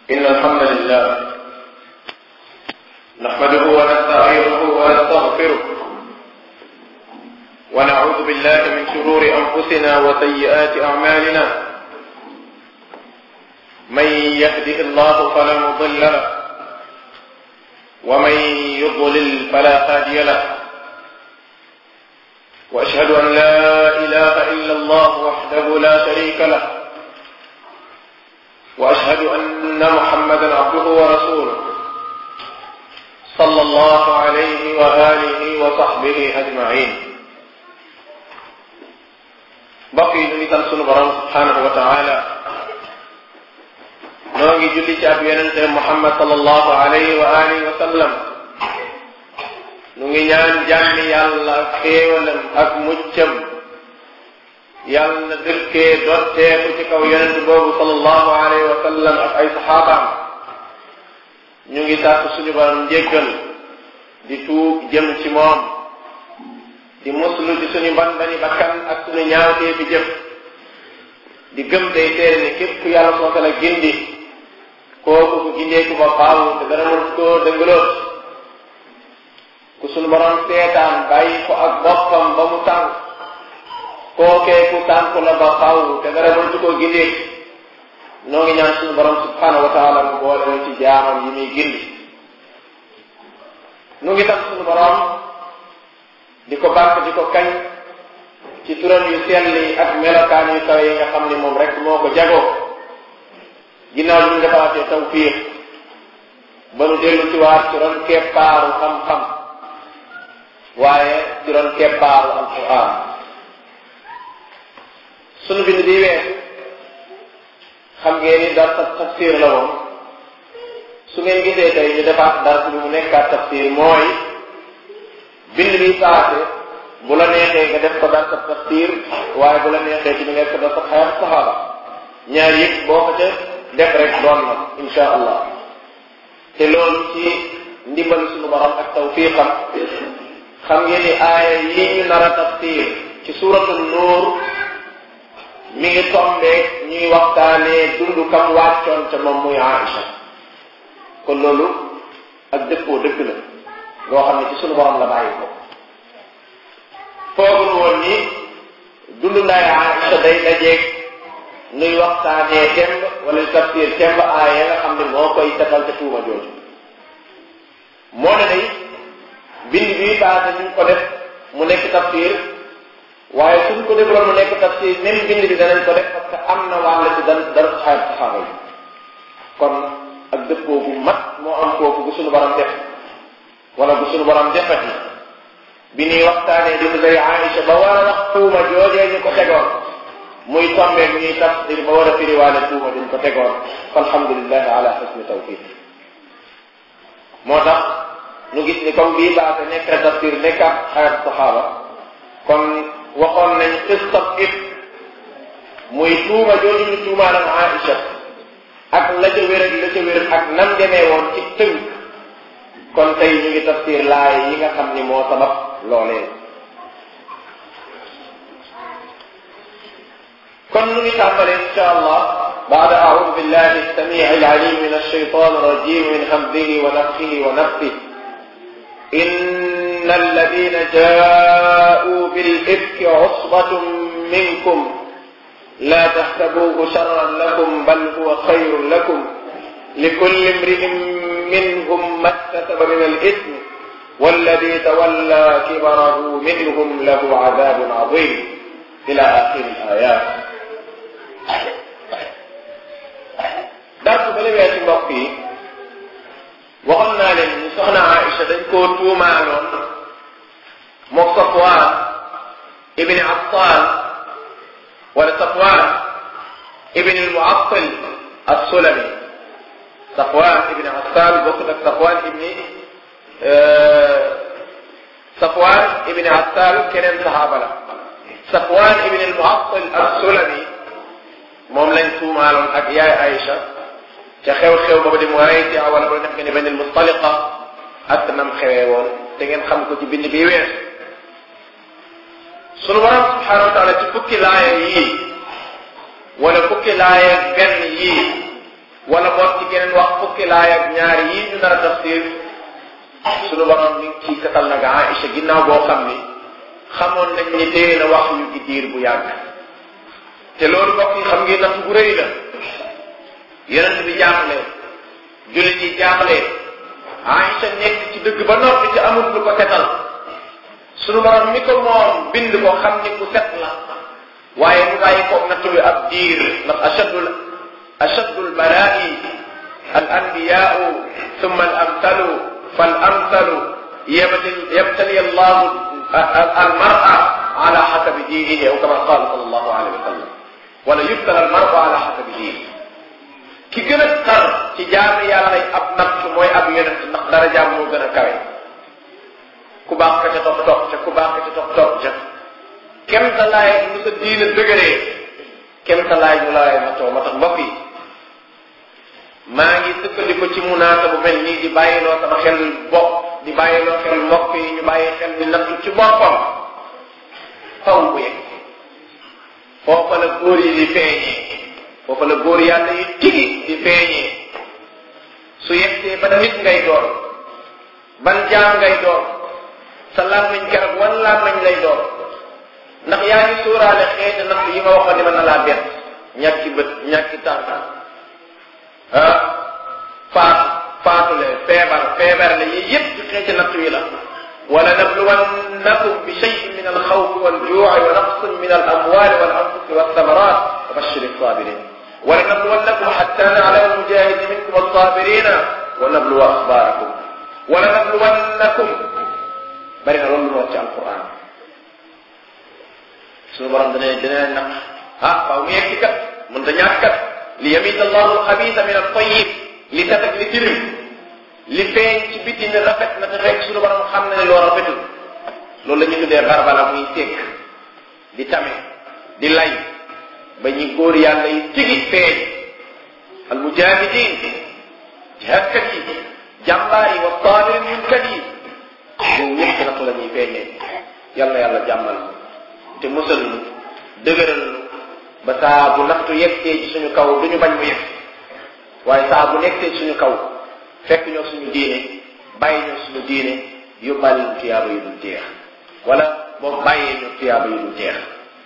إن الحمد لله نحمده ونستعينه ونستغفره ونعوذ بالله من شرور أنفسنا وسيئات أعمالنا من يهده الله فلا مضل له ومن يضلل فلا هادي له وأشهد أن لا إله إلا الله وحده لا شريك له وأشهد أن محمدا عبده ورسوله صلى الله عليه وآله وصحبه أجمعين بقي نميتال سunu borom subhanahu wa ta'ala noo ngi julli ci ab yonente Muhammad sallallahu alayhi wa alihi wa sallam nu ngi ñaan jàmmi yàlla ak xéewalam ak muccam yàlla na dëkkee dotteeku ci kaw yonente boobu sallallahu alayhi wa sallam ak ay saxaabaam ñu ngi tàkk suñu borom njéggal di tuub jëm ci moom di muslu ci suñu mbani bakkan ak suñu ñaawtee fi jëf di gëm tey teere ni képp ku yàlla soo tala gindi kooku ku gindeeku ba faaw te dara mën koo dëngaloot ku suñu borom seetaan bàyyi ko ak boppam ba mu tànk kookee ku tànk la ba faaw te dara mën koo gindeek noo ngi ñaan suñu borom subhanahu wa taala mu boole ci jaamam yi muy gindi nu ngi tax suñu borom di ko bàkk di ko kañ ci turam yu sell yi ak melokaan yu kaw yi nga xam ni moom rek moo ko jagoo ginnaaw ñu defaatee tawfiq ba nu dellu ci waat ci ron keppaaru xam-xam waaye ci ron keppaaru alquran sunu bind bi weesu xam ngeen ni dar tafsir la woon su ngeen gisee tey ñu defaat dar bi mu nekkaat tafsir mooy bind bi paase bu la neexee nga def ko dar tafsir waaye bu la neexee ci mu nekk dar xayat saxaaba ñaar yëpp boo ko ca def rek doon na insha allah te loolu ci ndimbal suñu borom ak tawfiqam xam ngeen ni aaya yi ñu nar a tafsir ci suratul nuur mi ngi tombeek ñuy waxtaanee dundu kam wàccoon ca moom muy Aïcha kon loolu ak dëppoo dëgg la loo xam ne ci sunu borom la bàyyi ko foogul woon ni dundu ndaay Aïcha day dajeeg nuy waxtaanee temb wala tafsir temb aaya nga xam ne moo koy defal ca tuuma jooju moo ne day bind bii baata ñu ko def mu nekk tafsir waaye suñ ko defaloon mu nekk tafsir même bind bi danañ ko def parce que am na wàll ci dara saxaaba yi kon ak dëppoo bu mat moo am foofu bu suñu borom def wala bu suñu borom defati bi ñuy waxtaanee di day Aïcha ba war a wax tuuma joojee ñu ko tegoon muy tombeeg ñuy tafsir ba war a firiwaale tuuma duñ ko tegoon alhamdulillahi ala husni tawfiq moo tax ñu gis ni comme bii baate nekk tafsir nekkaat xayat saxaaba kon waxoon nañ xistab it muy tuuma jooju ñu tuumaalam Aïcha ak la ca wér ak la ca wér ak nam demee woon ci tënk kon tey ñu ngi tafsir laay yi nga xam ni moo sabab loolee kon ñu ngi tàmbale insha allah baada a'uudu billahi as-samii' al-'aliim min ash-shaytaan ar-rajiim min hamzihi wa nafthihi wa nafthihi إن الذين جاءوا بالإفك عصبة منكم لا تحسبوه شرا لكم بل هو خير لكم لكل امرئ منهم ما اكتسب من الإثم والذي تولى كبره منهم له عذاب عظيم إلى آخر الآيات درس بلوية mbokki waxoon naa leen ni soxna Aïcha dañ koo tuumaaloon mook Safwaan ibni Affaan wala Safwaan ibni al-Mu'attal as-Sulami Safwaan ibni Affaan bokkut ak Safwaan ibni Affaan keneen saxaaba la Safwaan ibni al-Mu'attal as-Sulami moom lañ tuumaaloon ak yaay Aïcha ca xew-xew boobu di mu rayti wala ba def nga ni benn mustaliqa ak nam xewee woon te ngeen xam ko ci bind bi wees sunu borom subhanahu wa taala ci fukki laaya yii wala fukki laaya benn yii wala boog ci geneen wax fukki laay ak ñaari yii ñu nar a tafsir sunu borom mi ngi ciy setal nag Aïcha ginnaaw boo xam ni xamoon nañ ni téye na wax yu ci diir bu yàgg te loolu mbokk yi xam ngeen natt bu rëy la yonent bi jaaxle jullit yi jaaxle Aïcha nekk ci dëgg ba noppi te amul lu ko setal sunu borom mi ko moom bind ko xam ni ku set la waaye mu bàyyi ko natt bi ab diir ndax ashadul balaa'i al anbiyaa'u thumma al amthalu fal amthalu yabtali allahu al mar'a ala hasabi diinihi aw kama qaala sallallahu alayhi wa sallam wala yubtala al mar'u ala hasabi diinihi ki gën a tar ci jaami yàlla ab natt mooy ab yonent ndax darajaam moo gën a kawe ku baax ka ca topp ca ku baax ka ca topp ca kem ta laay lu sa diina dëgëree kem ta laay ñu laay nattoo ma tax mbokk yi maa ngi sukkandiku ci munaata bu mel nii di bàyyiloo sama xel bopp di bàyyiloo xel mbokk yi ñu bàyyi xel ni nattu ci boppam faw bu yegg foofa la góor yi di feeñee foofa la góor yàlla yi tigi di feeñee su yegsee ba nit ngay doon ban jaam ngay doon sa làmmiñ keroog wan làmmiñ lay doon ndax yaa ngi suuraale xeeti natt yi ma waxoon ni mën na laa bett ñàkki bët ñàkki tànk faatule feebar la yi yépp ci xeeti natt yi la wala nabluwannakum bi shay'in min alxawfi waljuu'i wa naqsin min alamwali wal anfusi walthamarat wa bashiri sabirin wala nabluwannakum hatta na'lama almujahidina minkum walsabirina wa nabluwa axbarakum wala nabluwannakum bari na loolu wax ci alquran suñu borom dana naq waaw mu yegg ci kat mën ta ñàkk kat li yamit allahu alxabisa min altayib li set ak li tilim li feeñ ci biti ne rafet na te fekk suñu borom xam na ne loo rafetul loolu la ñu tuddee barbala muy tekk di tame di lay ba ñi góor yàlla yi tigi feeñ almujahidin jihaadkat yi jàmbaar yi wa sabirin munkat yi ñun ñëpp nattu la ñuy feeñee yàlla yàlla jàmmal te musal nu dëgëral nu ba saa bu nattu yegsee ci suñu kaw duñu bañ mu yegg waaye saa bu nekkee ci suñu kaw fekk ñoo suñu diine bàyyi ñoo suñu diine yóbbaale ñu tuyaaba yu dul jeex wala boo bàyyee ñu tuyaaba yu dul jeex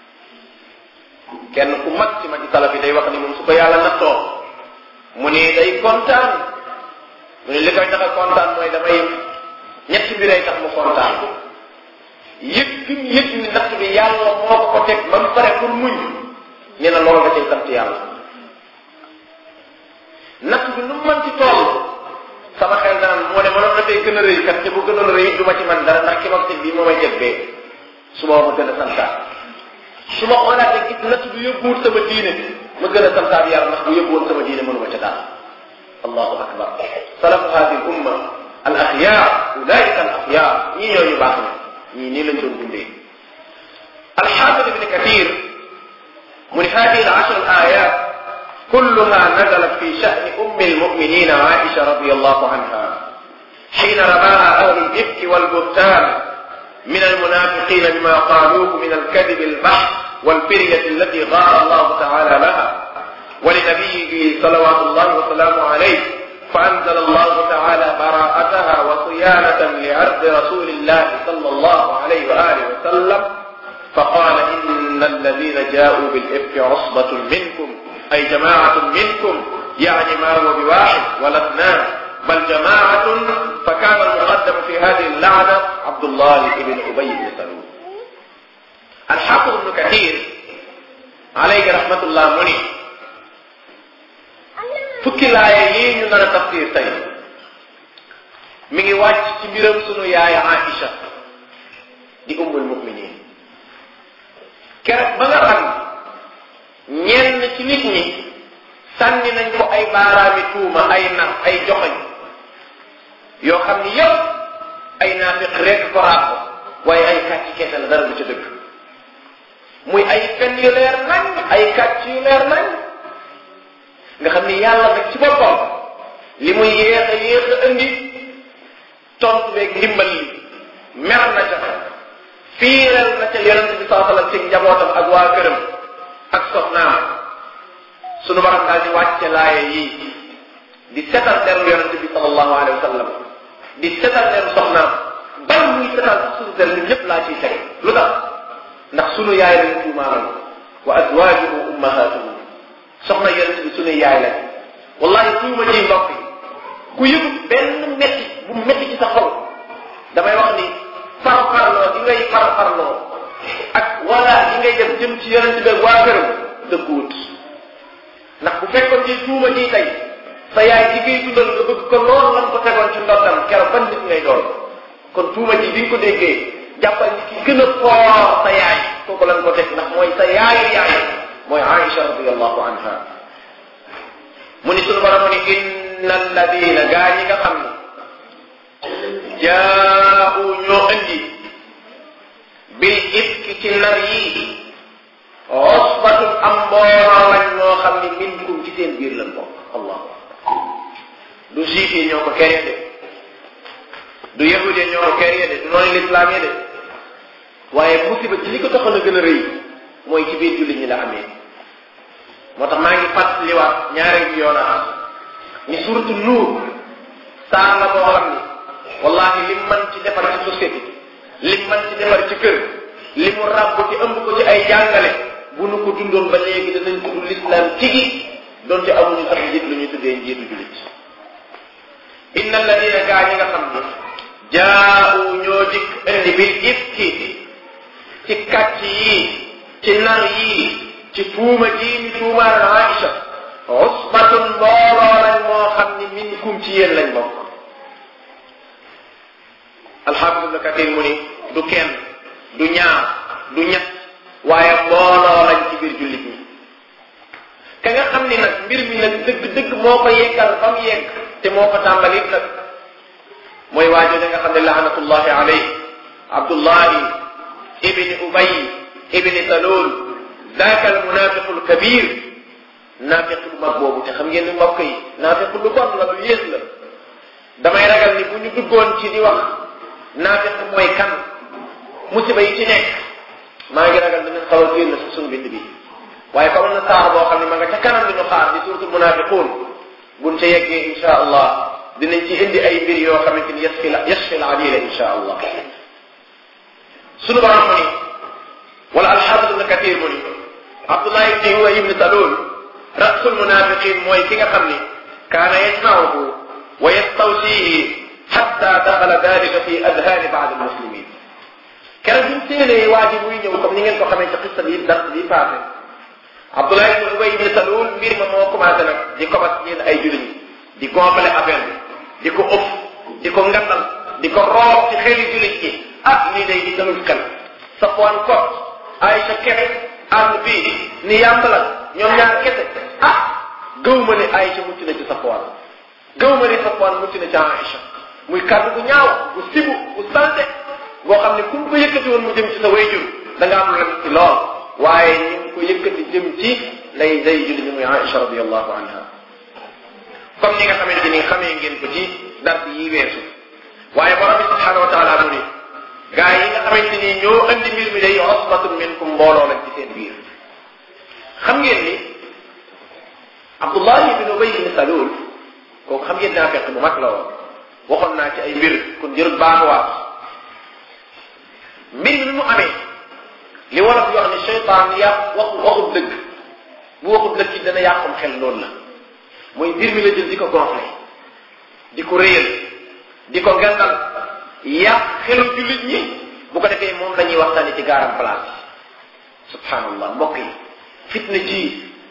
kenn ku mag ci mag ci salaf yi day wax ni moom su ko yàlla nattoo mu ni day kontaan mu ni li koy tax a kontaan mooy damay ñetti mbir ay tax mu kontaan yëg gi mu yëg ni natt bi yàlla moo ko teg ba mu pare pour muñ nee na loolu da cay sant yàlla natt bi nu mu mën ci toll sama xel daan moo ne mënoon na fay gën a rëy kat te bu gënoon a rëy du ma ci man dara ndax ki ma teg bii moo may teg bee su ma ma gën a santaat su ma xoolaatee gis natt bi yóbbuwul sama diine ma gën a santaat yàlla ndax bu yóbbuwoon sama diine mënuma ca daal allahu akbar salafu hadi l umma al axyaar ulaika al axyaar ñii ñooñu baax na ñii nii lañ doon dundee alxaafid ibn kathir mu ni hadihi al ashar al ayat كلها نزلت في شأن أم المؤمنين عائشة رضي الله عنها حين رماها أهل الإفك والبهتان من المنافقين بما قالوه من الكذب البحث والفرية التي غار الله تعالى لها ولنبيه صلوات الله وسلامه عليه فأنزل الله تعالى براءتها وصيانة لعرض رسول الله صلى الله عليه وآله وسلم فقال إن الذين جاءوا بالإفك عصبة منكم أي جماعة منكم يعني ما هو بواحد ولا اثنان بل جماعة فكان المقدم في هذه اللعنة عبد الله بن أبي بن سلول الحافظ ابن كثير عليه رحمة الله مني fukki laaya yi ñu nar a tafsir tey mi ngi wàcc ci mbiram sunu yaay Aïcha di ummul muminin keroog ba nga xam ñenn ci nit ñi sànni nañ ko ay baaraami tuuma ay nar ay joxoñ yoo xam ni yëpp ay naafiq rek ko raako waaye ay kàcc kese la dara du ca dëgg muy ay fen yu leer nañ ay kàcc yu leer nañ nga xam ni yàlla nag ci boppam li muy yéex a indi tontu beeg ndimbal li mer na ca fiiral na ca yonent bi saa sallam ci njabootam ak waa këram ak soxnaam sunu borom daal di wàcce laaya yi di setal deru yonente bi sallallahu alayhi wa sallam di setal deru soxnaam bal muy setal sax suñu der ñun ñëpp laa ciy teg lu tax ndax sunu yaay lañ tuumaaral wa azwaajuhu ummahatuhu soxna yonente bi sunu yaay lañ wallahi tuuma ji mbokk yi ku yëgu benn metti bu metti ci sa xol damay wax ni farfarloo di ngay farfarloo ak wala di ngay def jëm ci yonente bi waa këram dëgguwut ndax bu fekkoon ci tuuma ji tey sa yaay ci ngay dundal nga bëgg ko loolu lan ko tegoon ci ndoddam keroog ban nit ngay doon kon tuuma ji bi nga ko déggee jàppal ni ki gën a foor sa yaay kooku lan ko teg ndax mooy sa yaayu yaay mooy Aïcha radiyallahu anha mu ni sunu borom mu ni inna alladina gaa ñi nga xam ne jaabu ñoo indi bil ifki ci nar yii osbatun am mbooloo lañ moo xam ni minkum ci seen biir lan bokk allahu akbar du juif yi ñoo ko créé de du yahud yi ñoo ko créé de du noonu l'islam yi de waaye musiba ci li ko taxoon a gën a rëy mooy ci biir jullit ñi la amee moo tax maa ngi fàttaliwaat ñaareel yoon a am ni suratu nuur saar la boo xam ni wallahi lim man ci defar ci société lim man ci defar ci kër li mu ràbb ci ëmb ko ci ay jàngale bu nu ko dundoon ba léegi danañ tudd l'islam tigi doon ci amuñu sax njiit lu ñuy tuddee njiitu jullit inna alladina gaa ñi nga xam ni jaawu ñoo dikk indi bil ifki ci kàcc yii ci nar yii ci tuuma jii ni tuumaal Aïcha usbatun mbooloo lañ moo xam ni minkum ci yéen lañ bokk alxaafis ibn Kathir mu ni du kenn du ñaar du ñett waaye mbooloo lañ ci biir jullit ñi ka nga xam ni nag mbir mi nag dëgg-dëgg moo ko yeggal ba mu yegg te moo ko tàmbalit nag mooy waajo da nga xam ne laanatullahi alayhi Abdullahi ibni Ubay ibni Salul daaka al munafiqu al kabir naafiq bu mag boobu te xam ngeen ni mbokk yi naafiq lu bon la lu yées la damay ragal ni bu ñu duggoon ci di wax naafiq mooy kan musiba yi ci nekk maa ngi ragal dinañ xaw a génn suñu bind bi waaye comme na saar boo xam ne ma nga ca kanam di ñu xaar di suratul munafiqun buñ ca yeggee insha allah dinañ ci indi ay mbir yoo xamante ni yasfi al alila insha allah sunu borom mu ni wala alxaafis ibn Kathir mu ni Abdullah ibni Ubay ibni Salul rasul munafiqin mooy ki nga xam ni kaana yasmauhu wa yastawsihi xatta daxala dalika fi adhaani baad almuslimin keroog bi ñu séenee waa ji muy ñëw comme ni ngeen ko xamee ci xista bi dars bi passé Abdullah ibni Ubay ibni Salul mbir ma moo commencé nag di komat ñeen ay jullit ñi di gonfale affaire bi di ko ëpp di ko ngandal di ko roob ci xeli jullit ñi ah lii day di dalul xel Safwan kot Aïcha kese ànd bii ni yàmbala ñoom ñaar kese ah gëw ma ne Aïcha mucc na ci Safwan gëw ma ne Safwan mucc na ci Aïcha muy kàddu gu ñaaw gu sibu gu salte boo xam ne ku ko yëkkati woon mu jëm ci sa wayjur da nga am la ci lool waaye ñu ngi ko yëkkati jëm ci lay day julli ni muy Aïcha radiyallahu anha comme ni nga xamante ni xamee ngeen ko ci dars yi weesu waaye borom bi subhanahu wa taala mu ni gaa yi nga xamante ni ñoo andi mbir mi day osbatun minkum mbooloo lañ ci seen biir xam ngeen ni Abdullah ibn Ubay ibn Salul kooku xam ngeen naa fekk bu mag la woon waxoon naa ci ay mbir kon jërut baaxuwaat mbir mi mu amee li wolof yoo xam ne cheytaan yàq waxul dëgg bu waxul dëgg ci dana yàqum xel loolu la mooy mbir mi la jël di ko gonflé di ko réyal di ko gàndal yàq xelu jullit ñi bu ko defee moom la ñuy waxtaanee ci gaaram place subhanallah mbokk yi fitna ji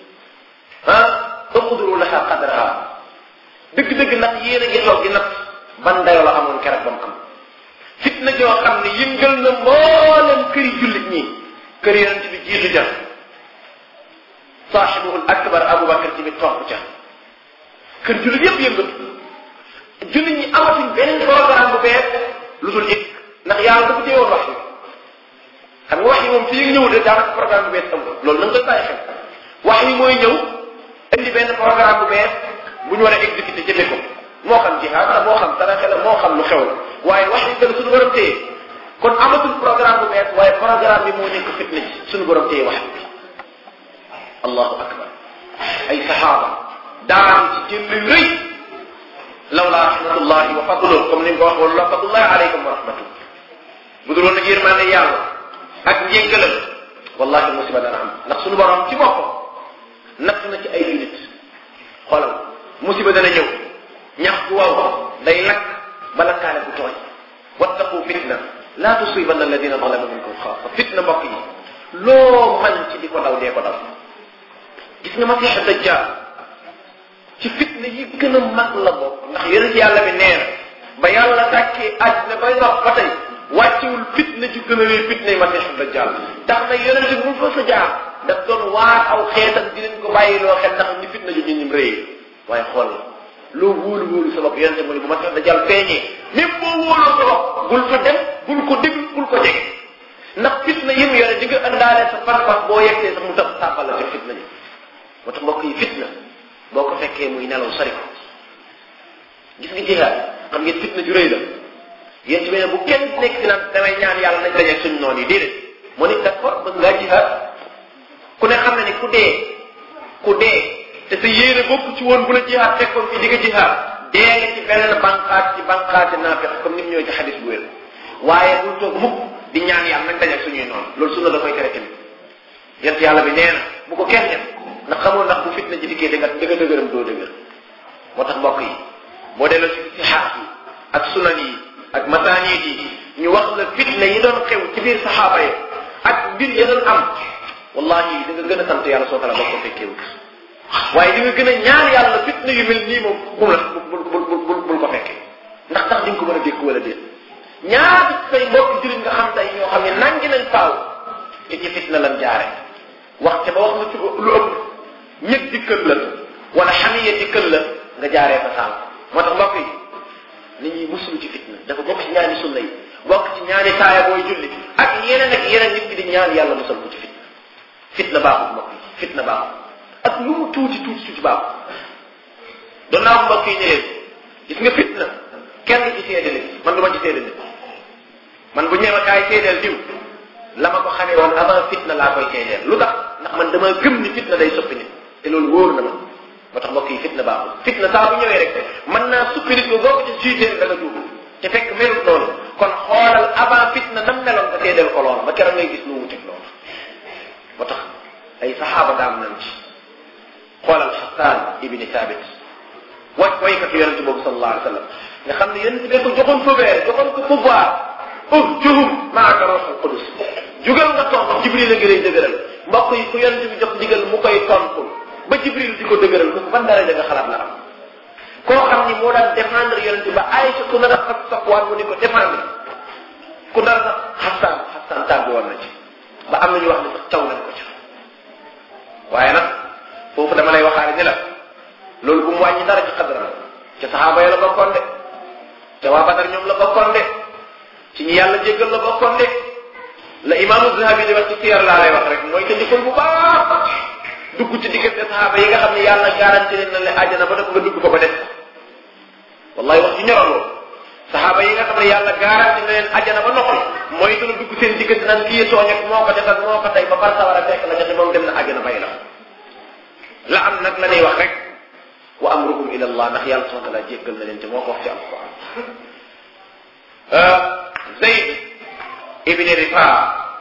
ëqduru laha qadraha dëgg-dëgg nag yéen a ngi toog di natt ban dayoo la amoon keroog ba mu am fitna joo xam ne yëngal na mboolem këri jullit ñi kër yonent bi jiitu ja saaxibuhul akbar Abubakar ci bi topp ca kër jullit yëpp yëngatu jullit ñi amatuñ beneen programme bu bees lu dul it ndax yàlla dafa téewoon wax yi xam nga wax yi moom fii ñëw de daanaka programme bu bees amul loolu na nga koy bàyyi xel wax yi mooy ñëw indi benn programme bu bees bu ñu war a exécuter jëfe ko moo xam jihaad la moo xam saraxe la moo xam lu xew la waaye wax yi dana suñu borom téye kon amatul programme bu bees waaye programme bi moo nekk fitna ci suñu borom téye wax bi allahu akbar ay saxaaba daan ci jël lu rëy fadlu comme ni nga ko wax wala fadlullahi aleykum wa rahmatuh bu dul woon nag yërmande yàlla ak njéggalam wallahi musiba dana am ndax suñu borom ci boppam natt na ci ay julit xoolal musiba dana ñëw ñax bu waaw day lakk ba lakkaale bu tooy wattaqu fitna laa tusibanna alladina zalamu minkum xaasa fitna mbokk yi loo man ci di ko daw dee ko daw gis nga masiix dajjal ci fitna yi gën a mag la bokk ndax yonent yàlla bi nee na ba yàlla tàkkee àddina bay wax ba tey wàccewul fitna ju gën a rëy fitna yi masiix dajjal tax na yonent bi mu fa sa jaar daf doon waar aw xeetam di leen ko bàyyi loo xel ndax ni fitna ju ñim rëy waaye xool loo wóolu sa bopp yonent mu ne bu masiix dajjal feeñee même boo wóoloo sa bopp bul fa dem bul ko déglu bul ko jege ndax fitna yim yore di nga àndaale sa pas-pas boo yegsee sax mu tax tàbbal la ci fitna ji moo tax mbokk yi fitna boo ko fekkee muy nelaw sori ko gis nga jihaad xam ngeen fitna ju rëy la yéen ci bu kenn nekk si naan damay ñaan yàlla nañ dajeeg suñu noonu yi déedéet moo ni d'accord bëgg ngaa jihaad ku ne xam na ni ku dee te sa yéene bokk ci woon bu la jihaad fekkoon fii di nga jihaad dee nga ci benn banqaat naafiq comme ni mu ñëw ci xadis bu wér waaye bul toog mukk di ñaan yàlla nañ dajeeg suñuy noonu loolu sunna da koy tere tamit yent yàlla bi nee na bu ko kenn def ndax xamoon ndax bu fitna ji dikkee da nga dëgëram doo dëgër moo tax mbokk yi boo delloo ci xaas yi ak sunan yi ak masaanid yi ñu wax la fitna yi doon xew ci biir saxaaba yi ak mbir ya doon am wallahi di nga gën a sant yàlla soo tala boo ko fekkeewut waaye di nga gën a ñaan yàlla fitna yu mel nii moom bul ko fekkee ndax tax di nga ko mën a dékk wala déet ñaata say mbokk jullit nga xam tey ñoo xam ne nangi nañ faaw te ci fitna lan jaare wax ca ba wax na ci lu ëpp ñëg dikkal la wala xamiya dikkal la nga jaaree fa sànq moo tax mbokk yi nit ñi musulu ci fitna dafa bokk ci ñaani sunna yi bokk ci ñaani taaya booy julli ak yeneen nit ki di ñaan yàlla musal ko ci fitna baaxul mbokk yi fitna baaxul ak lu mu tuuti baaxul doon naa mbokk yi ne leen gis nga fitna kenn ci seede nit man du ma ci seede nit man bu ñëwee kaay seedeel diw la ma ko xamee woon avant fitna laa koy seedeel lu tax ndax man dama gëm ni fitna day soppi nit te loolu wóor na ma moo tax mbokk yi fitna baaxul fitna saa bu ñëwee rek mën naa suppi nit ko boo ko ci suitee da nga juub te fekk melut noonu kon xoolal avant fitna nam meloon nga seedeel ko loolu ba keroog ngay gis lu wuteeg loolu moo tax ay saxaaba daam nañ ci xoolal Xasaan ibni Saabit woykatu yonente boobu sallallahu alayhi wa sallam nga xam ne yonente bee ko joxoon fauveer joxoon ko pouvoir juhum maaka ruuxul qudus jugal nga tontu Jibril a ngi lay dëgëral mbokk yi ku yonente bi jox ndigal mu koy tontu ba Jibril di ko dëgëral kooku ban daraja nga xalaat la am koo xam ni moo daan défendre yonente ba Aïcha ku nar a xas Safwaan mu ni ko défendre ku nar a Xasaan tàggu woon na ci ba am nañu wax ne sax caw nañ ko ci waaye nag foofu dama lay waxaale ni la loolu bu mu wàññi dara ci xadra ca saxaaba ya la bokkoon de ca waa Badar ñoom la bokkoon de ci ñi yàlla jéggal la bokkoon de la imaamu Zahabi di wax ci siyar laa lay wax rek mooy te ndikol bu baax dugg ci diggante saxaaba yi nga xam ne yàlla garanti leen na le àjjana ba def nga dugg ko ba def wallahi wax ci ñoraloo saxaaba yi nga xam ne yàlla garanti na leen àjjana ba noppi mooy duna dugg seen diggante naan kii tooñ ak moo ko def ak moo ko tey ba far sawar a fekk la jote moom dem na àjjana bay la am nag la ñuy wax rek wa amruhum ila allah ndax yàlla subhanahu wa taala jéggal na leen te moo ko wax ci alquran Zayd ibni Rifaa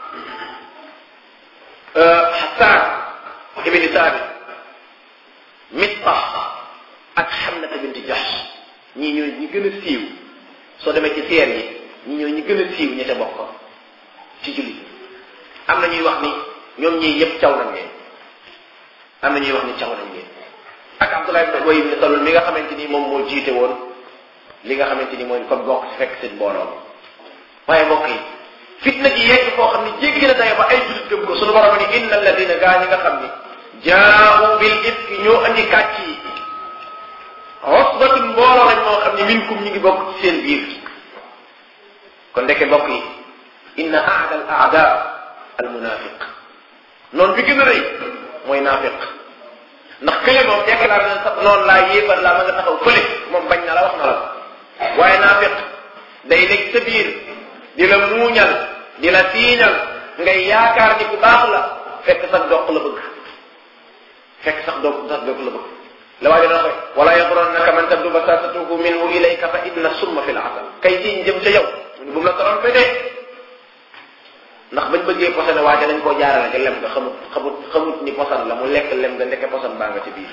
Hassan ibni Saabit Mistah ak Hamnata binti Jahsh ñii ñooy ñi gën a siiw soo demee ci seen yi ñii ñooy ñi gën a siiw ñi te bokk ci jullit am na ñuy wax ni ñoom ñii yëpp caw nañ leen am na ñuy wax ni caw nañ leen ak Abdullah ibn Ubay ibn Salul mi nga xamante ni moom moo jiite woon li nga xamante ni mooy kon bokk ci fekk seen mbooloo waaye mbokk yi fitna ji yegg foo xam ni jéggi na dayo ba ay jullit gëm ko suñu borom ni inna alladina gaa ñi nga xam ni jaa'u bil ifki ñoo andi kàcc yi usbatun mbooloo lañ moo xam ni minkum ñi ngi bokk ci seen biir kon ndeke mbokk yi inna aada al aada al munafiq noonu bi gën a rëy mooy naafiq ndax kële moom déclaré na sax noonu laa yéefar laa ma nga taxaw fële moom bañ na la wax na la waaye naafiq day nekk sa biir di la muuñal di la tiiñal ngay yaakaar ni ku baax la fekk sax doq la bëgg fekk sax doq la bëgg la waaye dana koy wala yaxurannaka man tabdu basaatatu tarkuhu minhu ilayka fa inna summa fi l-asal kay ci jëm ca yow mu ne bu mu la trompé de ndax bañ bëggee posan waaja dañ koo jaarale ca lem nga xamut ni posan la mu lekk lem nga ndeke posan baa nga ci biir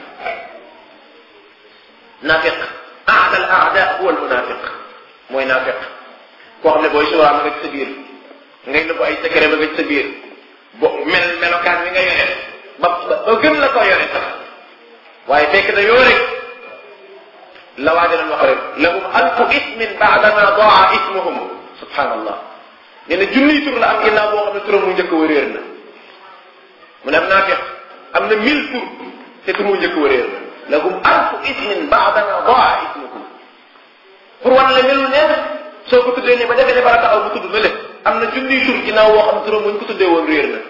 naafiq aada al aada huwa al munafiq mooy naafiq koo xam ne booy suwaa ma nga ci sa biir ngay nëbb ay secret ba nga ci sa biir melokaan bi nga yore ba gën la ko yore sax waaye fekk na yoo rek la waaja doon wax rek lahum alfu ismin baadama daa ismuhum subhanallah nee na junniy tur la am ginnaaw boo xam ne turam mu njëkk a réer na mu ne am naafiq am na 1000 tur te tur mu njëkk a réer na lahum alfu ismin baadama daa ismuhum pour wan la melul neex soo ko tuddee nii ba defee ne bara taxaw mu tudd na lépp am na junniy tur ginnaaw boo xam ne turam muñ ko tuddee woon réer na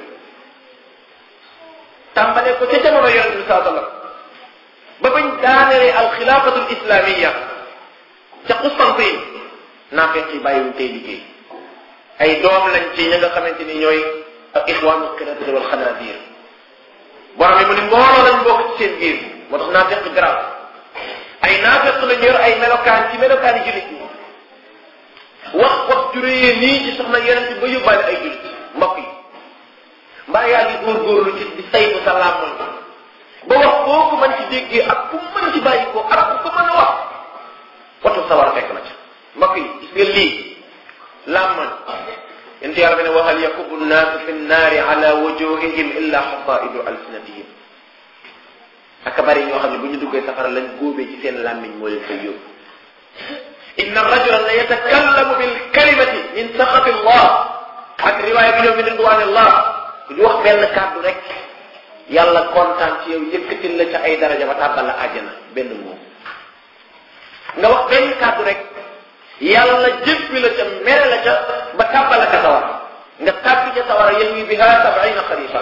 tàmbalee ko ca jamono yonente bi saa sallam ba bañ daanelee alxilaafatu al islamiya ca Constantine naafiq yi bàyyiwuñ tey liggéey ay doom lañ ci ña nga xamante ni ñooy ak ixwaanu qiradati wal xanaazir borom yi mu ni mbooloo lañ bokk ci seen biir moo tax naafiq garaaw ay naafiq lañ yor ay melokaan ci melokaan yi jullit ñi wax juree nii ci soxna yonente ba yóbbaale ay jullit mbokk yi mbaa yaa ngi góorgóorlu ci di saytu sa làmmoñ ba wax boo ko mën ci déggee ak ku mën ci bàyyi ko ak ku ko mën a wax watu sawar fekk na ca mbokk yi gis nga lii làmmoñ yent yàlla bi ne wa hal yakubu nnaasu fi nnaari ala wujuhihim illa xasaidu alsinatihim aka bari ñoo xam ne bu ñu duggee safara lañ góobee ci seen làmmiñ moo leen koy yóbbu inna rajula la yatakallamu bil kalimati min saxati llah ak riwaaya bi ñëw min ridwanillah du wax benn kàddu rek yàlla kontaan ci yow yëkkatil la ca ay daraja ba tàbbal la àjjana benn moom nga wax benn kàddu rek yàlla jéppi la ca mere la ca ba tàbbal la ca sawara nga tàbbi ca sawara yahwi biha 70 xarifa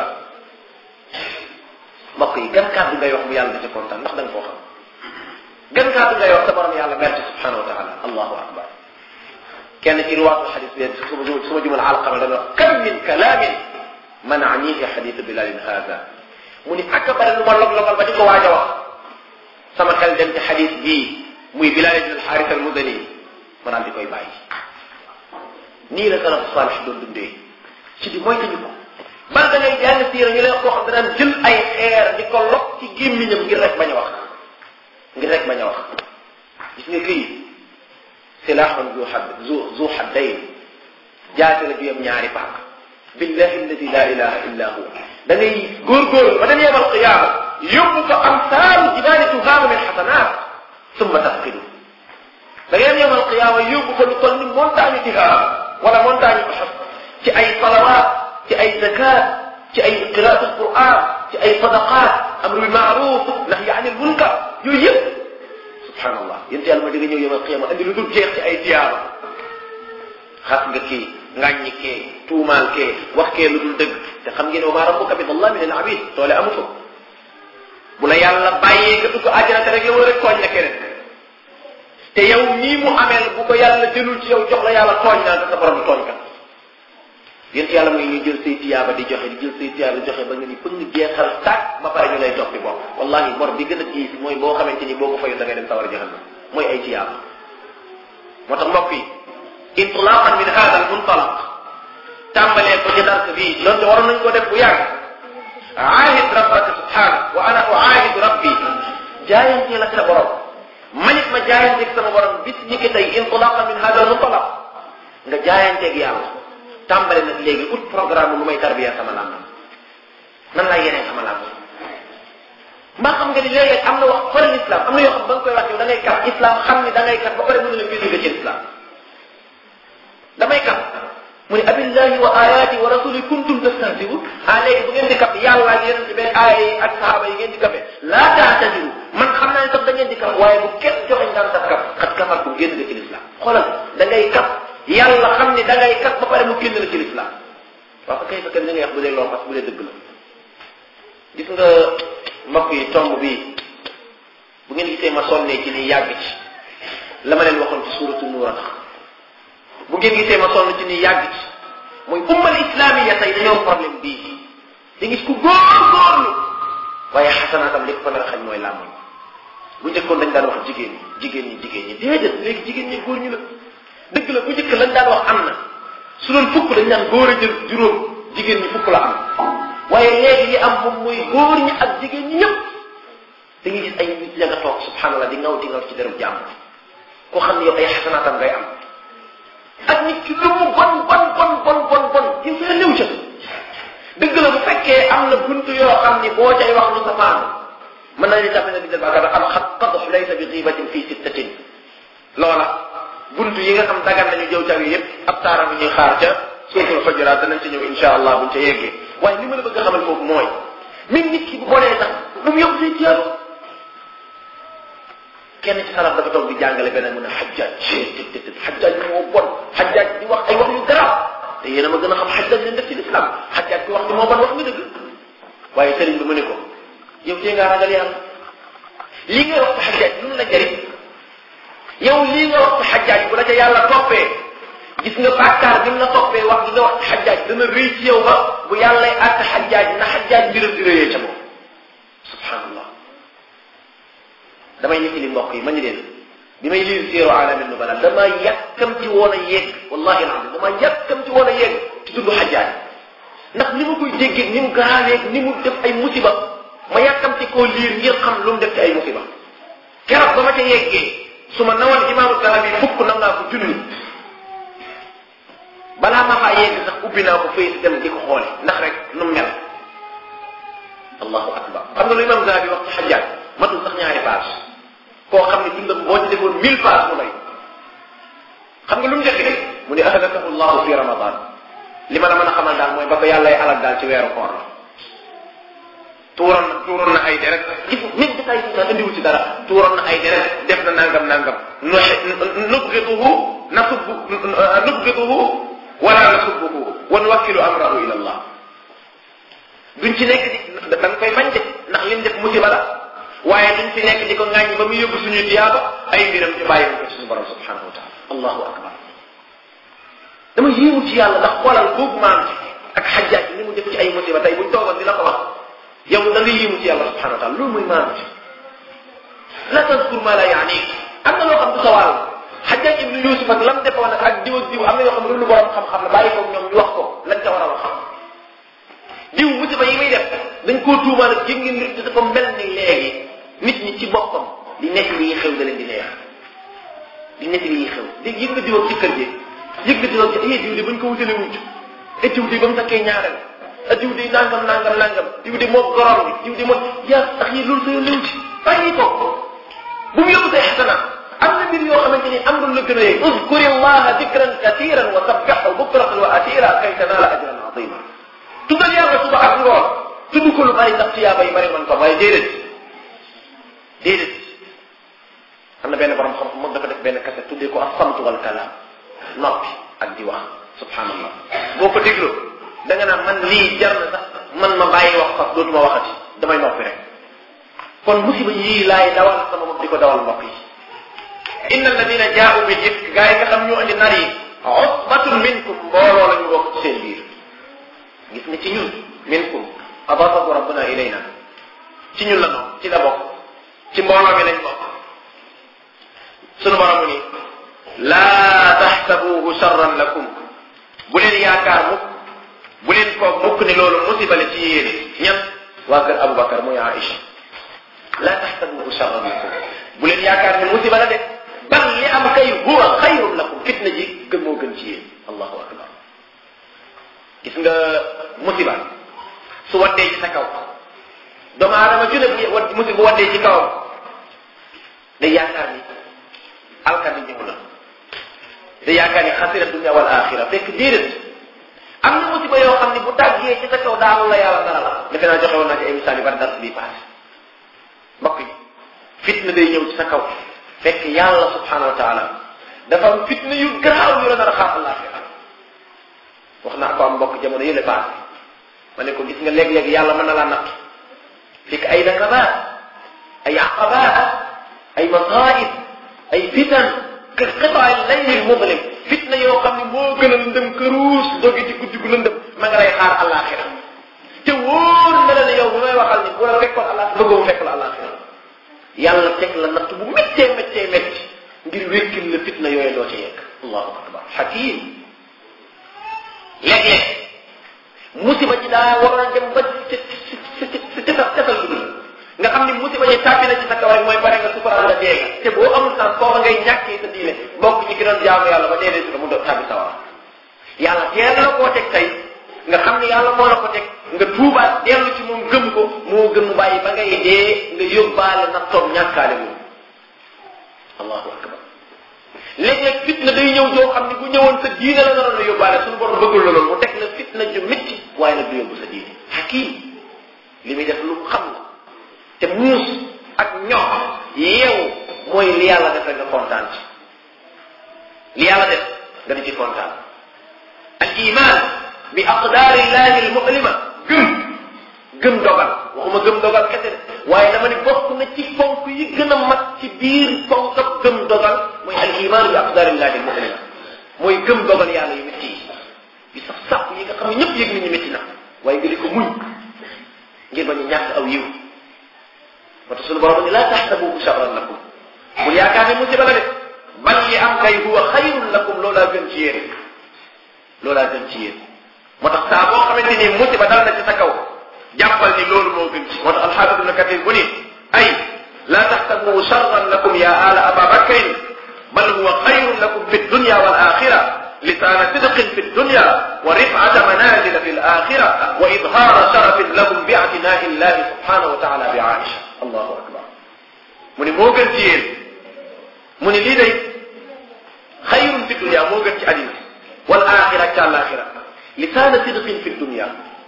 mbokk yi gan kàddu ngay wax bu yàlla da ca kontaan ndax da nga koo xam gan kàddu ngay wax sa borom yàlla merci subhanahu wa taala allahu akbar kenn ci riwaatu xadis bi suma jumal alqama dana wax kam min kalaamin mananihi xadisu bilalin hada mu ni ak bari lu ma log-logal ba di ko waaj a wax sama xel dem ci xadis bii muy Bilal ibn al-Harith al-Mudani ma daal di koy bàyyi nii la salaf salih doon dundee ci di moytu ñu ko bal da ngay jàng siira ñu lay wax koo xam daan jël ay xeer di ko log ci gémmiñam ngir rek bañ a wax ngir rek bañ a wax gis nga kii silahun zu haddayn jaate la juyam ñaari paak billahi alladi la ilaha illa huwa da ngay góorgóorlu ba dem yemal qiyaama yóbbu ko amsaalu jibaali tuhaama min xasanaat summa tafqidu da ngeen yemal qiyaama yóbbu ko lu toll ni montagne tihaam wala montagne Uhud ci ay salawaat ci ay zakat ci ay qiraatu alquran ci ay sadaqaat amru bil maaruf nahyi anil munkar yooyu yëpp subhanallah yéen yàlla ma di nga ñëw yemal qiyaama andi lu dul jeex ci ay tiyaaba xas nga kii ngàññi kee tuumaal kee wax kee lu dul dëgg te xam ngeen wa maa rabbuka bi zallamin lil abid doole amu ko bu la yàlla bàyyee nga dugg àjjana te rek yow rek tooñ na keneen te yow nii mu ameel bu ko yàlla jëlul ci yow jox la yàlla tooñ naa te sa borom tooñ kat yéen yàlla muy ñu jël say tiyaaba di joxe di jël say tiyaaba di joxe ba nga ni pëng jeexal tàkk ba pare ñu lay topp di bopp wallahi bor bi gën a tiis mooy boo xamante ni boo ko fayu da ngay dem sawar jahannam mooy ay tiyaaba moo tax mbokk yi intilaqan min hada al muntalaq tàmbalee ko ci dars bii loolu waroon nañ ko def bu yàgg aahid rabbaka subhanahu wa ana uaahidu rabbi jaayanteel ak sa borom manit ma jaayanteeg sama borom bis ñi ki tey intilaqan min hada al muntalaq nga jaayanteeg yàlla tàmbale nag léegi ut programme lu may tarbiya sama làmb nan laa yeneen sama làmb mbaa xam nga ni léeg-léeg am na wax xoolal islam am na yoo xam ba nga koy wax yow da ngay kat islam xam ni da ngay kat ba pare mën na la fii nga ci islam damay kat mu ne abillahi wa ayati wa rasuli kuntum tastahzi'un léegi bu ngeen di kap yàlla ak yeneen ci benn aaya yi ak saxaaba yi ngeen di kafe laa ta'tadiru man xam naa ne sax da ngeen di kap waaye bu kenn joxe ngaan daf kap xat kafar bu génn nga ci l'islam xoolal da ngay kap yàlla xam ni da ngay kap ba pare mu génn la ci l'islam waaw fa kay fa kenn da ngay wax bu dee loo fas bu dee dëgg la gis nga mbokk yi tomb bi bu ngeen gisee ma sonnee ci ni yàgg ci la ma leen waxoon ci suuratu nuur a tax bu ngeen gisee ma sonn ci ni yàgg ci mooy ummal islamiya tey dañoo am problème bii di gis ku góorgóorlu waaye xasanaatam li ko fa nar a xañ mooy làmmoñ bu njëkkoon dañ daan wax jigéen ñi déedéet léegi jigéen ñi góor ñi la dëgg la bu njëkk lañ daan wax am na su doon fukk dañ naan góor a jël juróom jigéen ñi fukk la am waaye léegi li am moom mooy góor ñi ak jigéen ñi ñëpp da ngay gis ay nit ña nga toog subhanallah di ngaw ci deru jàmm koo xam ne yow ay xasanaatam ngay am ak nit ki lu mu bon yow sa néew ca dëgg la bu fekkee am na buntu yoo xam ni boo cay wax lu sa maanu mën na li jàpp ne bidal baakar am xadx laysa bi gibatin fii sittatin loola buntu yi nga xam dagan nañu jëw caw yi yëpp ab taara bi ñuy xaar ca suuratul Hujuraat danañ ci ñëw insha allah buñ ca yeggee waaye li ma la bëgg a xamal foofu mooy même nit ki bu bonee sax bu mu yóbbu say tiyaaba kenn ci salaf dafa toog di jàngale beneen mu ne xajjaaj moo bon xajjaaj di wax ay wax yu garaaw te yéen a ma gën a xam xajjaaj leen def ci lislaam xajjaaj di wax ci moo bon wax nga dëgg waaye sëriñ bi mu ne ko yow tee ngaa ragal yàlla lii ngay wax ci xajjaaj lu la jëriñ yow lii nga wax ci xajjaaj bu la ca yàlla toppee gis nga bàkkaar bi mu la toppee wax gi nga wax ci xajjaaj dana rëy ci yow ba bu yàllay àtte xajjaaj na xajjaaj mbiram di rëyee ca moom subhanallah damay nit li mbokk yi ma ni leen bi may liir Siiru Alamin Nubala dama yàkkamti woon a yegg wallahi alazim dama yàkkamti woon a yegg ci dundu xajjaaj ndax ni ma koy jéggee ni mu garaawee ni mu def ay musiba ma yàkkamti koo liir ngir xam lu mu def ci ay musiba keroog ba ma ca yeggee su ma nawoon imaamu Zahabi fukk nam naa ko junni balaa ma faa yegg sax ubbi naa ko fay dem di ko xoole ndax rek nu mu mel allahu akbar xam nga lu imaam Zahabi wax ci xajjaaj matul sax ñaari page koo xam ne dundam boo ci defoon 1000 pages mu doy xam nga lu mu njëkk rek mu ne ahlakahu llahu fi ramadan li ma la mën a xamal daal mooy ba ko yàllay alal daal ci weeru koor la tuuroon na ay deret gis même détail yi sax indiwul ci dara tuuroon na ay deret def na nangam nubgituhu wala nasubbuhu wa nuwakkilu amrahu ila allah duñ ci nekk di da nga koy bañ de ndax lim def musiba la waaye duñ ci nekk di ko ŋàññi ba mu yóbbu suñu tiyaaba ay mbiram ci bàyyi ko ci suñu borom subhanahu wa taala allahu akbar dama yéemu ci yàlla ndax xoolal boobu maam ci ak xajjaaj ni mu def ci ay musiba tey buñ toogoon di la ko wax yow da nga yéemu ci yàlla subhanahu wa taala loolu mooy maam ci la tazkur ma la yaani am na loo xam du sa wàll xajjaaj ibnu yusuf ak lam defoon ak diw ak diw am na yoo xam ne lu borom xam-xam la bàyyi ko ñoom ñu wax ko lañ ca war a wax diw musiba yi muy def dañ koo tuumaal ak jëm ngeen nit dafa mel ni léegi nit ñi ci boppam di nekk li xew da leen di neex di nekk li xew léegi yëg nga diw ak ci kër gi yëg nga diw ak diw de buñ ko wutalee wut diw de ba mu takkee ñaareel diw de nangam diw de moo gorom bi diw de moo yaa tax yi loolu sa yoon lew ci bàyyi ko bu mu yóbbu say xasana am na mbir yoo xamante ni am na la gën a yee uzkuri llaha dikran katiran wa sabbihu bukratan wa asira kay tanaala ajran azima tuddal yàlla suba ak ngoon tudd ko lu bari ndax tiyaaba yi bari man ko waaye déedéet am na benn borom xam-xam moom dafa def benn kaset tuddee ko as-samt wal kalaam noppi ak di wax subhanallah boo ko dégloo da nga naan man lii jar na sax man ma bàyyi wax sax dootuma waxati damay noppi rek kon musiba yii laay dawal sama bopp di ko dawal mbokk yi inna alladina jaa'u bil ifk gaa yi nga xam ñu andi nar yi usbatun minkum mbooloo la ñu bokk ci seen biir gis nga ci ñun minkum adafahu rabbuna ilayna ci ñun la noonu ci la bokk ci mbooloo mi lañ bokk sunu borom ni laa taxsabuhu charran lakum bu leen yaakaar mukk bu leen foog mukk ni loolu musiba la ci yéen ñan waa kër Aboubacar muy Aïcha laa taxsabuhu charran lakum bu leen yaakaar ni musiba la de bal li am kay huwa xayrun lakum fitna ji gën moo gën ci yéen allahu akbar gis nga musiba su waddee ci sa kaw doomu aadama ju ne musiba bu waddee ci kawam day yaakaar ni alkandi ñëw na day yaakaar ni xasira dunya wal axira fekk déedéet am na musiba yoo xam ne bu tàggee ci sa kaw daanu la yàlla dara la defe naa joxe woon naa ci ay misaal yu bari dara bii passé mbokk yi fitna day ñëw ci sa kaw fekk yàlla subhanahu wa taala dafa am fitna yu garaaw yu la nar a xaar alaxira wax naa ko am mbokk jamono yële passé ma ne ko gis nga léeg-léeg yàlla mën na laa natt fekk ay nakabaat ay aqabaat ay masaib ay fitan ka qitaay laylil mudlim fitna yoo xam ne moo gën a lëndëm këruus dogi ci guddi gu lëndëm ma nga lay xaar alaxira te wóor na la ne yow bu may waxal ni bu la fekkoon alaxira bëggoo fekk la alaxira yàlla teg la natt bu méttee métti ngir wékkil la fitna yooyu doo ca yegg allahu akbar hakim léeg-léeg musiba ji daa waroon a dem ba ci tefal bi nga xam ni musiba ji tàbbi na ci sa kaw rek mooy pare nga sukuraal nga dee nga te boo amul sax foofa ngay ñàkkee sa diine bokk ci ki doon jaamu yàlla ba dee su mu doon tàbbi sa war yàlla teel la koo teg tey nga xam ni yàlla moo la ko teg nga tuubaat dellu ci moom gëm ko moo gën mu bàyyi ba ngay dee nga yóbbaale na toog ñàkkaale moom allahu akbar léeg-léeg fitna day ñëw joo xam ni bu ñëwoon sa diine la naroon a yóbbaale suñu borom bëggul la loolu mu teg la fitna ju métti waaye nag du yóbbu sa diine hakim li muy def lu xam la te muus ak ñox yeewu mooy li yàlla def rek nga kontaan ci li yàlla def nga di ci kontaan al iman bi aqdaarillahi al mu'lima gëm dogal waxuma gëm dogal kese de waaye dama ni bokk na ci fonk yi gën a mat ci biir fonk ak gëm dogal mooy al iman bi aqdaarillahi al mu'lima mooy gëm dogal yàlla yu métti yi sax sàpp yi nga xam ne ñëpp yëg nañu métti na waaye nga di ko muñ ngir ba ñu ñàkk aw yiw moo tax suñu borom ni laa taxsabuhu sharran lakum bul yaakaar ne musiba la de bal li am kay huwa xayrun lakum loolaa gën ci yéen loolaa gën ci yéen moo tax saa boo xamante ni musiba dal na ci sa kaw jàppal ni loolu moo gën ci moo tax alxaafid ibn kathir bu ni ay laa taxsabuhu sharran lakum ya ala aba bakrin bal huwa xayrun lakum fi dunya wal axira lisaana sidqin fi dunya wa rifata manazila fi l axira wa idhaara sharafin lahum bi atinai illahi subhanahu wa taala bi aisha allahu akbar mu ni moo gën ci yéen mu ni lii day xayrun fi dunya moo gën ci àddina wal axira ca àlaxira lisaana sidqin fi dunya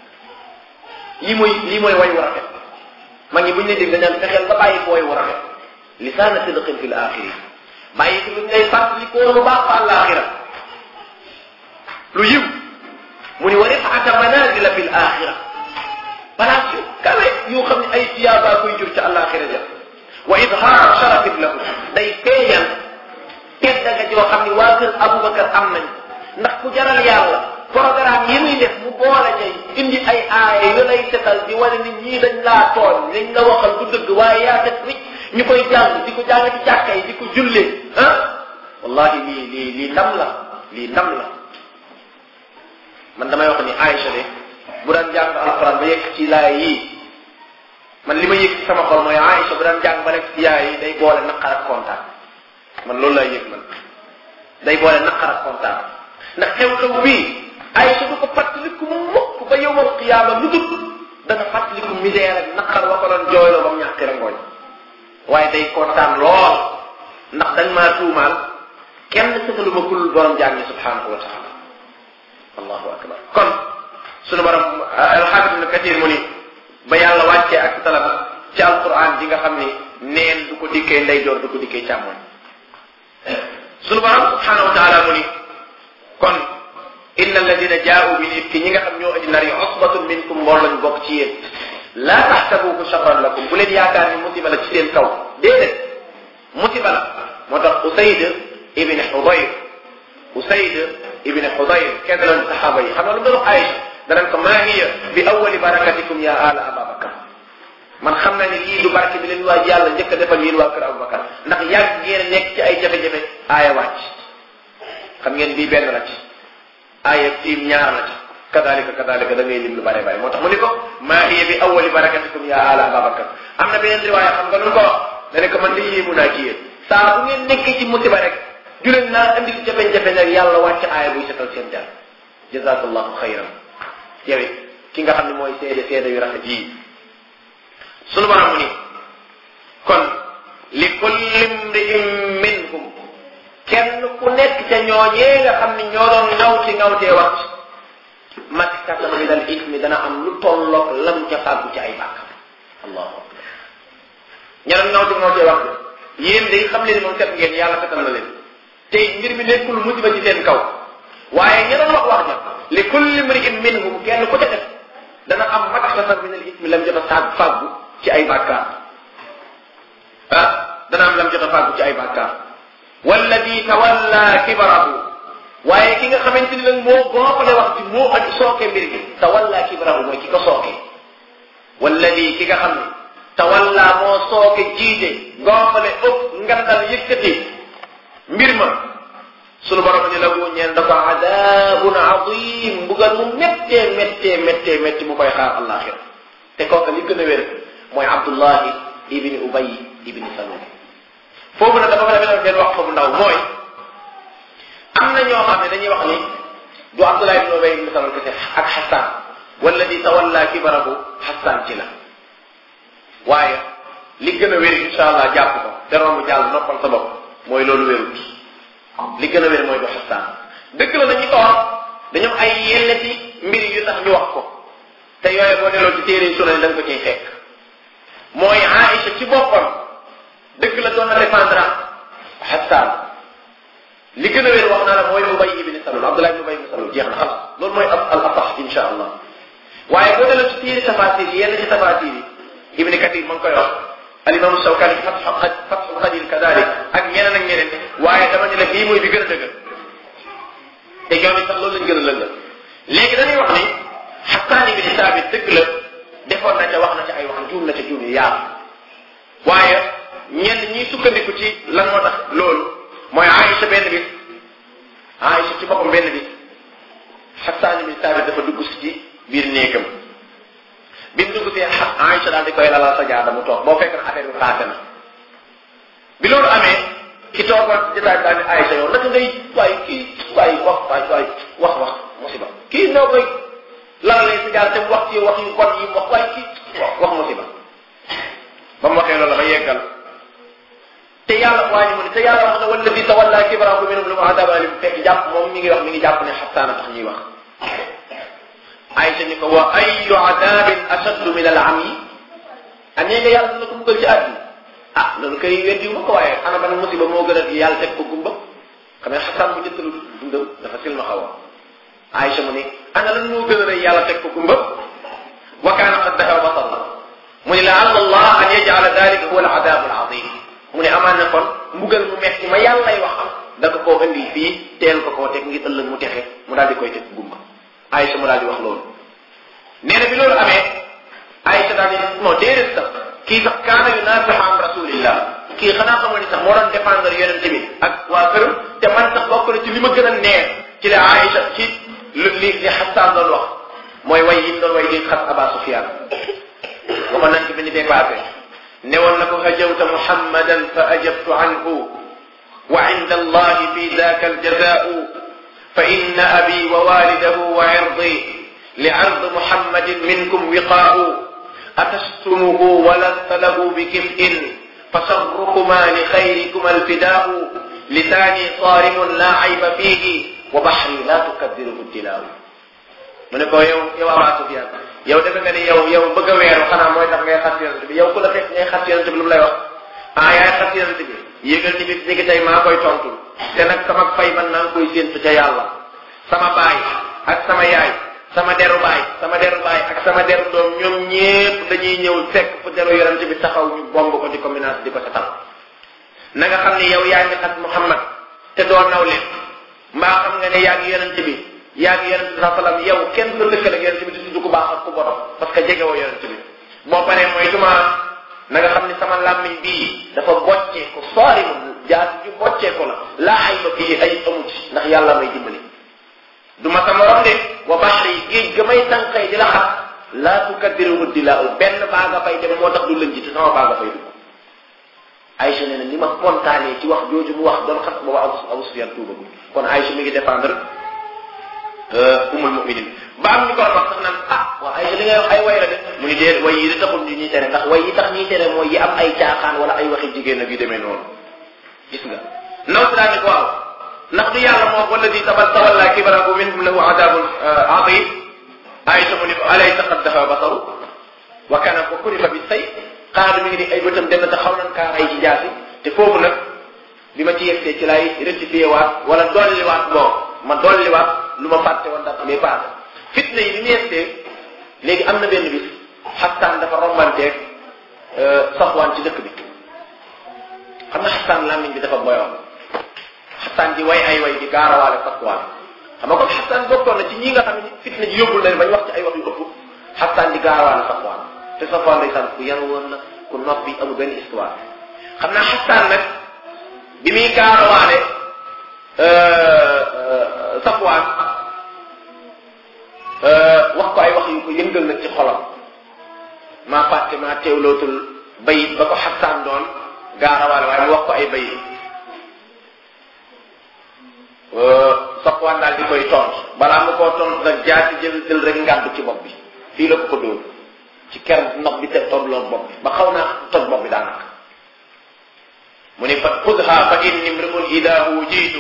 lii mooy way wu rafet ma ngi buñ ne dégg dañaan fexeel ba bàyyi ko way wu rafet lisaana sidqin fi l axiri bàyyi ko luñ ngay fàttalikoo lu baax fa àlaxira lu yiw mu ni wa rifaata manazila fi l axira place yu kawe yoo xam ne ay tiyaaba koy jur ca àlaxira ja wa idhaar sharafin lahu day feeñal tedda nga joo xam ni waa kër Aboubacar am nañ ndax ku jaral yàlla programme yi muy def mu boole jay indi ay aaya yu lay setal di wane ni ñii dañ laa tooñ lañ la waxal du dëgg waaye yaa def ricc ñu koy jàng di ko jàng ci jàkka yi di ko jullee wallahi lii ndam la man damay wax ni Aïcha de bu daan jàng alxuraan ba yegg ci laay yii man li ma yëg ci sama xol mooy Aïcha bu daan jàng ba nekk ci yaay yi day boole naqar ak kontaan man loolu laay yëg man day boole naqar ak kontaan ndax xew-xew bii Aïcha du ko fàttaliku mu mukk ba yowmal qiyaama lu dul dana fàttaliku misère ak naqar wa ko doon jooyloo ba mu ñàkk rangooñ waaye day kontaan lool ndax dañ maa tuumaal kenn sëtalu ma kul borom jàng subhanahu wa taala allahu akbar kon sunu borom alxaafid ibn kathir mu ni ba yàlla wàccee ak talab ci alquran ji nga xam ni neen du ko dikkee ndeyjoor du ko dikkee càmmoñ sunu borom subhanahu wa taala mu ni kon inna alladina jaa'u bil ifki ñi nga xam ñoo indi nar yi usbatun minkum mbool lañ bokk ci yéen laa taxsabuhu sharran lakum bu leen yaakaar ni musiba la ci seen kaw déedéet musiba la moo tax Usayd ibn Hudayr kenn la saxaaba yi xam nga lu mu doon wax Aïcha danañ ko maa hiya bi awwali barakatikum ya ala Ababakar man xam naa ne lii du barke bi leen waa yàlla njëkk a defal yéen waa kër Abubakar ndax yàgg ngeen nekk ci ay jafe-jafe aaya wàcc xam ngeen bii benn la ci aaya tiim ñaar la ci kadalika da ngay lim lu bare bare moo tax mu ni ko maa hiya bi awwali barakatikum ya ala Ababakar am na beneen riwaaya xam nga lu ko dane ko man li yéemu naa ci yéen saa bu ngeen nekkee ci musiba rek juleen naa andi jafe-jafe nag yàlla wàcc aaya buy setal seen jar jazakallahu xayran yow it ki nga xam ne mooy seede yu rafet yii sunu borom mu ni kon li kulli mri'in minhum kenn ku nekk ca ñooñee nga xam ne ñoo doon ngawtee wax maktasaba min al ismi dana am lu tolloog lam ca fàggu ci ay bàkkam allahu akbar ña doon ngawtee wax yéen day xam leen moom set ngeen yàlla setal na leen tey mbir mi nekkul musiba ci seen kaw waaye ña doon wax ja li kulli mri'in minhum kenn ku ca def dana am maktasaba min al ismi lam jot a fàggu ci ay bàkkaar dana am lam jot a fàggu ci ay bàkkaar walladi tawalla kibarahu waaye ki nga xamante ni nag moo goopale wax ci moo ak sooke mbir gi tawalla kibarahu mooy ki ko sooke walladi ki nga xam ne tawalla moo sooke jiite goofale ëpp ngandal yëkkati mbir ma sunu borom ni lahu ñeen da ko adabun adim mbugal mu méttee mu koy xaar àllaaxira te kooka li gën a wér mooy Abdullahi ibni Ubay ibni Salul foofu nag dafa fa defee benn wax bu ndaw mooy am na ñoo xam ne dañuy wax ni du Abdullahi ibni Ubay ibni Salul kese ak Hassan walladi tawalla kibarahu Hassan ci la waaye li gën a wér incha allah jàpp ko te romb jàll noppal sa bopp mooy loolu wérut li gën a wér mooy du Hassan dëgg la nañu ko wax dañu am ay yelleti mbir yu tax ñu wax ko te yooye boo delloo ci téere yi sunna da nga ko ciy fekk mooy Aïcha ci boppam dëgg la doon na défendre Hassan li gën a wér wax naa la mooy Ubay ibn Salul Abdullah ibn Ubay ibn Salul jeex na xalaas loolu mooy al asax insha allah waaye boo delloo ci téere tafaasir yi yenn ci tafaasir yi Ibn Kathir ma ngi koy wax al-Imam Shawkani Fathul Qadir kadalik ak ñeneen waaye dama ne la bii mooy bi gën a dëgër te ñoom itam loolu lañ gën a lëngal léegi dañuy wax ni Hassan ibn Sabit dëgg la defoon na ca wax na ca ay wax juum na ca juum yi yaatu waaye ñenn ñiy sukkandiku ci lan moo tax loolu mooy Aïcha benn bis Aïcha ci boppam benn bis Hassan ibn Sabit dafa dugg si ci biir néegam bi mu dugg si Aïcha daal di koy lalal sajaada mu toog boo fekk na affaire bi paase na bi loolu amee ki toogoon jotaay daal ni Aïcha yow naka ngay wax musiba kii noo koy lalalee sajaada te mu wax ci wax yu bon yi mu wax waaye kii wax musiba ba mu waxee loolu ba yeggal te yàlla waa ñu mu ne te yàlla wax na walladi tawalla kibrahu minhum lahu adabun alim fekk jàpp moom mi ngi jàpp ne Hassan tax ñuy wax Aïcha ni ko wa ayu adabin ashaddu min al-ami année nga yàlla dina ko muggal ci àdduna ah loolu kay weddi ma ko waaye xanaa ban musiba moo gën a yàlla teg ko gumba xam ne Hassan bu njëkk lu dundam dafa silma xaw a Aïcha mu ne ana lan moo gën a rëy yàlla teg ko gumba wa kaana qad dahaba basar mu ne la'alla Allah an yaj'ala dhalika huwa al-adab al-azim mu ne amaan na kon mbugal mu metti ma yàlla lay wax am da ko koo indi fii teel ko koo teg ngir ëllëg mu texe mu daal di koy teg gumba Aïcha mu daal di wax loolu nee na bi loolu amee Aïcha daal di non déedéet sax kii sax kaana yunafihu an rasulillah kii xanaa xamoon ni sax moo doon défendre yonente bi ak waa këram te man sax bokk na ci li ma gën a neex ci la Aïcha ci li Hassan doon wax mooy way yi mu doon way di xas Aba Sufyan waxoon nañ ci bi ni bee passé newoon na ko hajawta Muhammadan fa ajabtu anhu wa inda allahi fi daka aljazaau fa inna abi wa walidahu wa irdi li ard muhammadin minkum wiqaau atastumuhu wa lasta lahu bikif'in fa sharrukuma li khayrikuma alfidaau lisani sarimun la ayba fihi wa bahri la tukaddiruhu dilaaw mu ne ko yow Aba Sufyan yow defe nga ni yow bëgg a weeru xanaa mooy tax ngay xas yonent bi yow ku la fekk ngay xas yonent bi lu mu lay wax yaay xas yonent bi yégal ni bis ni ki tey maa koy tontu te nag sama fay man naa koy séentu ca yàlla sama baay ak sama yaay sama deru baay ak sama deru doom ñoom ñépp dañuy ñëw fekk fu deru yonent bi taxaw ñu bomb ko di ko menace di ko sa tal na nga xam ni yow yaa ngi xas Muhammad te doo nawle mbaa xam nga ne yaa ngi yonent bi yaa ngi yonent bi sallam yow kenn du la dëkkal ak yonent bi di tudd ku baax ak ku borom parce que jege woo yonent bi boo paree mooy duma na nga xam ni sama làmmiñ bii dafa boccee ko soori mu jaas ju boccee ko la laa ay ba bii ay amut ndax yàlla may dimbali du ma sa morom de wa baxri géej ga may tànqay di la xat laa tukaddiruhu dilaa benn baa nga fay dem moo tax du lëñ ci te sama baa nga fay dugg Aïcha nee na ni ma kontaanee ci wax jooju mu wax doon xas booba Abu Sufyan tuubagul kon Aïcha mi ngi défendre umul muminin ba am ñu ko wax sax naan waa Aïcha li ngay wax ay way la de mu ni dee way yi di taxul ñuy tere ndax way yi tax ñuy tere mooy yi am ay caaxaan wala ay waxi jigéen ak yu demee noonu gis nga naw si daal ni ko waaw ndax du yàlla moo walladi tawalla kibrahu minhum lahu adabun azim Aïcha mu ni ko alaysa qad dahaba basaru wa kana ko kurifa bi say xaadu mi ngi ni ay bëtam dem na te xaw nañ kaa rey ci jaasi te foofu nag bi ma ci yegsee ci lay rectifié waat wala dolliwaat ma dolliwaat lu ma fàtte woon ndax mais passé fitna yi bi mu yegsee léegi am na benn bis Hassan dafa rombanteeg Safwaan ci dëkk bi xam na Hassan làmmiñ bi dafa boyoon Hassan di way ay way di gaarawaale Safwaan xam nga comme Hassan bokkoon na ci ñi nga xam ne fitna ji yóbbul leen bañ wax ci ay wax yu ëpp Hassan di gaarawaale Safwaan te Safwaan day sant ku yaru woon la ku noppi amul benn histoire xam naa Xasaan nag bi muy gaarawaale Safwaan wax ko ay wax yu ko yëngal nag ci xolam maa fàtte maa teewlootul bayit ba ko Xasaan doon gaarawaale waaye mu wax ko ay bayit Safwaan daal di koy tontu balaa mu koo tontu nag jaati jël rek ngàddu ci bopp bi fii la ko dóor ci ker nopp bi te tolloon bopp bi ba xaw naa toj bopp bi daanaka mu ne fa xudha fa inni mri'un idaa ujiitu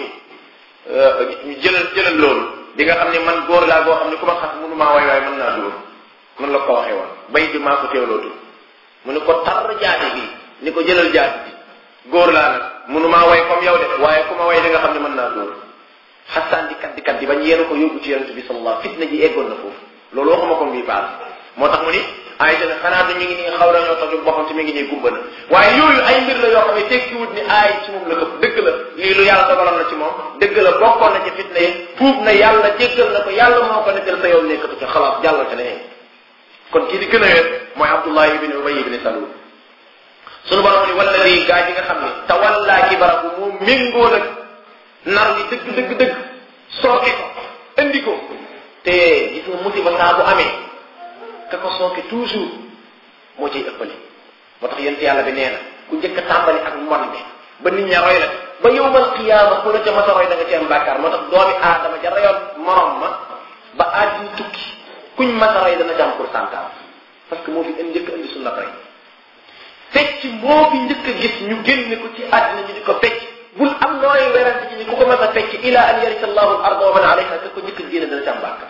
jëlal loolu di nga xam ne man góor laa goo xam ne ku ma xas mënu maa waay mën naa dóor mën la ko waxee woon bay bi maa ko teewlootu mu ne ko tar jaati bi ni ko jëlal jaati bi góor laa nag mënu maa way comme yow de waaye ku ma way di nga xam ne mën naa dóor Xasaan di kat di bañ yéen ko yóbbu ci yonent bi sallallahu fitna ji eggoon na foofu loolu waxuma ko mbii baal moo tax mu ni Aysa ne xanaa du ñu ngi nii xaw nañoo toog boppam ci mi ngi nii gumba na waaye yooyu ay mbir la yoo xam ne tekkiwut ni aay ci moom la këpp dëgg la lii lu yàlla dogaloon na ci moom dëgg la bokkoon na ci fitna yi tuub na yàlla jéggal na ko yàlla moo ko nettal sa yoon nekkatu ca xalaat jàllal ca leneen kon kii di gën a wér mooy Abdullah ibn Ubay ibn Salul sunu borom ni wala lii gaa ji nga xam ne tawallaa kibarahu moo méngoo nag nar li dëgg sooke ko indi ko te gis nga musiba saa bu amee ka ko sooke toujours moo ciy ëppale moo tax yent yàlla bi nee na ku njëkk a tàmbali ak mbon bi ba nit ña roy la ba yawmal qiyaama ku la ca mas a roy da nga ci am bàkkaar moo tax doomi aadama ja rayoon morom ma ba àddina tukki kuñ mas a roy dana ci am pourcentage parce que moo fi njëkk indi sunna rey fecc moo fi njëkk a gis ñu génne ko ci àddina ñu di ko fecc bul am nooy werante ci ni ku ko mas a fecc ila an yarisa allahu al arda wa man alayha ka ko njëkk a génne dana ci am bàkkaar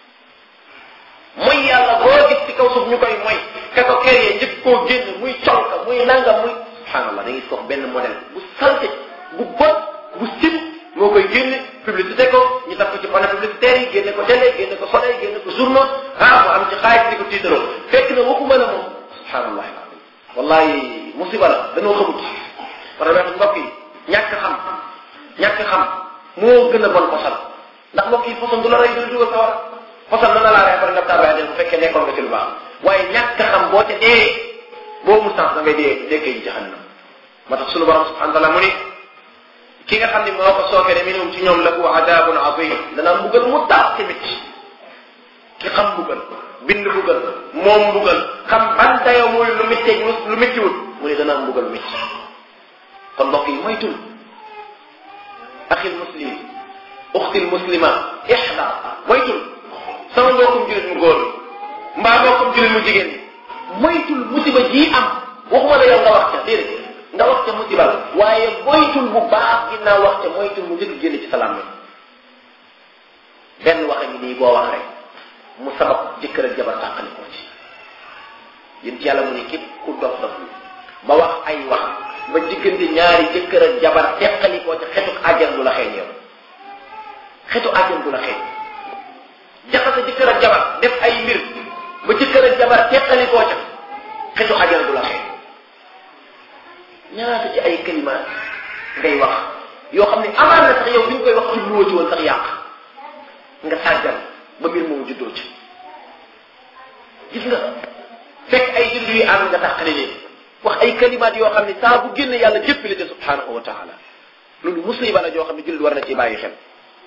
mooy yàlla boo gis ci kaw suuf ñu koy mooy ka ko créé njëkk koo génn muy colka muy nangam muy subhanallah da ngay sox benn modèle bu salte bu bon bu sib moo koy génne publicité ko ñu taf ko ci panneau publicitaire yi génne ko télé génne ko soleil génne ko journaux mu am ci xaalis di ko tiitaroo fekk na waxuma la moom subhanallah wallahi musiba la dañoo xamut wala wax mbokk yi ñàkk xam moo gën a bon fasal ndax mbokk yi façon du la rey du dugal sawar fasal na laa rey après nga tàbbi bu fekkee nekkoon nga ci lu baax waaye ñàkk xam boo ca dee boo mu sens da ngay dee dekkee ji jahannam moo tax sunu borom subhanahu wa taala mu ni ki nga xam ne moo ko sooke de minhum ci ñoom lahu adabun azim dana mbugal mu tax tamit ki xam mbugal bind mbugal moom mbugal xam ban dayoo mooy lu méttee lu méttiwut mu ne dana mbugal métti kon mbokk yi moytul axil muslim uxtil muslima ixda moytul sama mbokkum jullit mu góor mbaa mbokkum jullit mu jigéen moytul musiba ji am waxuma la yow nga wax ca déedéet nga wax ca musiba la waaye moytul bu baax ginnaaw wax ca moytul mu njëkk génn ci salaam benn wax a ngi nii boo wax rek mu sabab jëkkër ak jabar tàqali ko ci yéen ci yàlla mu ne képp ku dof ba wax ay wax ba diggante ñaari jëkkër ak jabar teqali ko ci xetu àjjan du la xeeñ yow xetu àjjan du la xeeñ jaxase jëkkër ak jabar def ay mbir ba jëkkër ak jabar teqali ko ca xetu àjjan du la xeeñ ñaata ci ay kalimaat ngay wax yoo xam ne amaan na sax yow bi ñu koy wax ci luwa ci woon sax yàq nga sàggal ba mbir moomu juddoo ci gis nga fekk ay jullit yu ànd nga tàqale leen wax ay kalimaat yoo xam ne saa bu génn yàlla jéppali te subhanahu wa taala loolu musiba la joo xam ne jullit war na ci bàyyi xel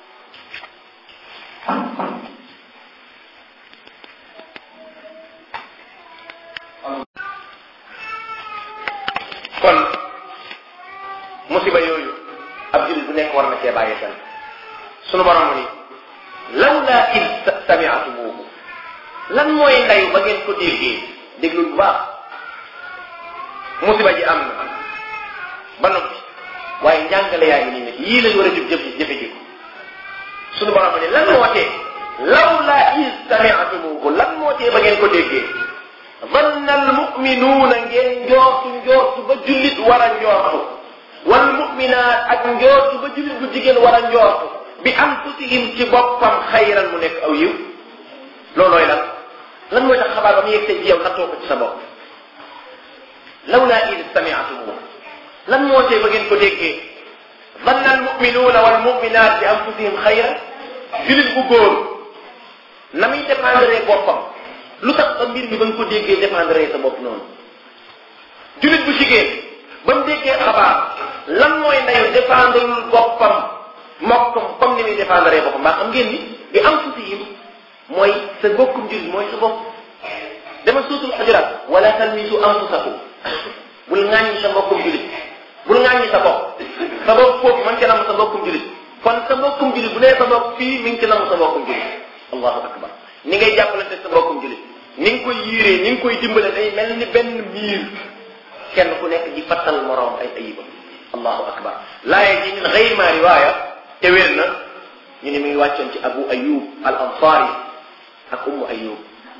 kon musiba yooyu ab jullit bu nekk war na cee bàyyi xel sunu borom ni lawla id sami'tumuhu lan mooy nday ba ngeen ko déggee déglul bu baax musiba ji am na ba noppi waaye njàngale yaa ngi nii ne yii lañ war a jub jëfe ji ko sunu borom ni lan moo tee lawla id sami'tumuhu lan moo tee ba ngeen ko déggee zanna al mu'minuuna ngeen njortu ba jullit war a njortu wal mu'minaat ak njortu ba jullit bu jigéen war a njortu bi anfusihim ci boppam xayran mu nekk aw yiw loolooy lan mooy tax xabaar ba mu yegg ci yow nattoo ko ci sa bopp lawla id sami'tumuhu lan moo tee ba ngeen ko déggee zanna al mu'minuuna wal mu'minaat bi anfusihim xayran jullit bu góor na muy dépendre boppam lu tax ba mbir mi ba nga ko déggee dépendre sa bopp noonu julit bu jigéen ba mu déggee xabaar lan mooy ndeyu défendrul boppam mokkam comme ni muy défendre boppam mbaa xam ngeen ni bi am suusi yi mooy sa bokkum julit mooy sa bopp dama suutul xujuraat wala talmisu anfusakum bul ŋàññi sa mbokkum julit bul ŋàññi sa bopp foofu man ca nam sa mbokkum julit kon sa mbokkum julit bu nee sa bopp fii mi ngi ci nam sa mbokkum julit allahu akbar ni ngay jàppalante sa mbokkum julit ni nga koy yiiree ni nga koy dimbale day mel ni benn miir kenn ku nekk di fattal moroom ay ayibam allahu akbar laaye ji min xayri ma riwaaya te wér na ñu ne mi ngi wàccoon ci abu ayub al ansari ak ummu ayub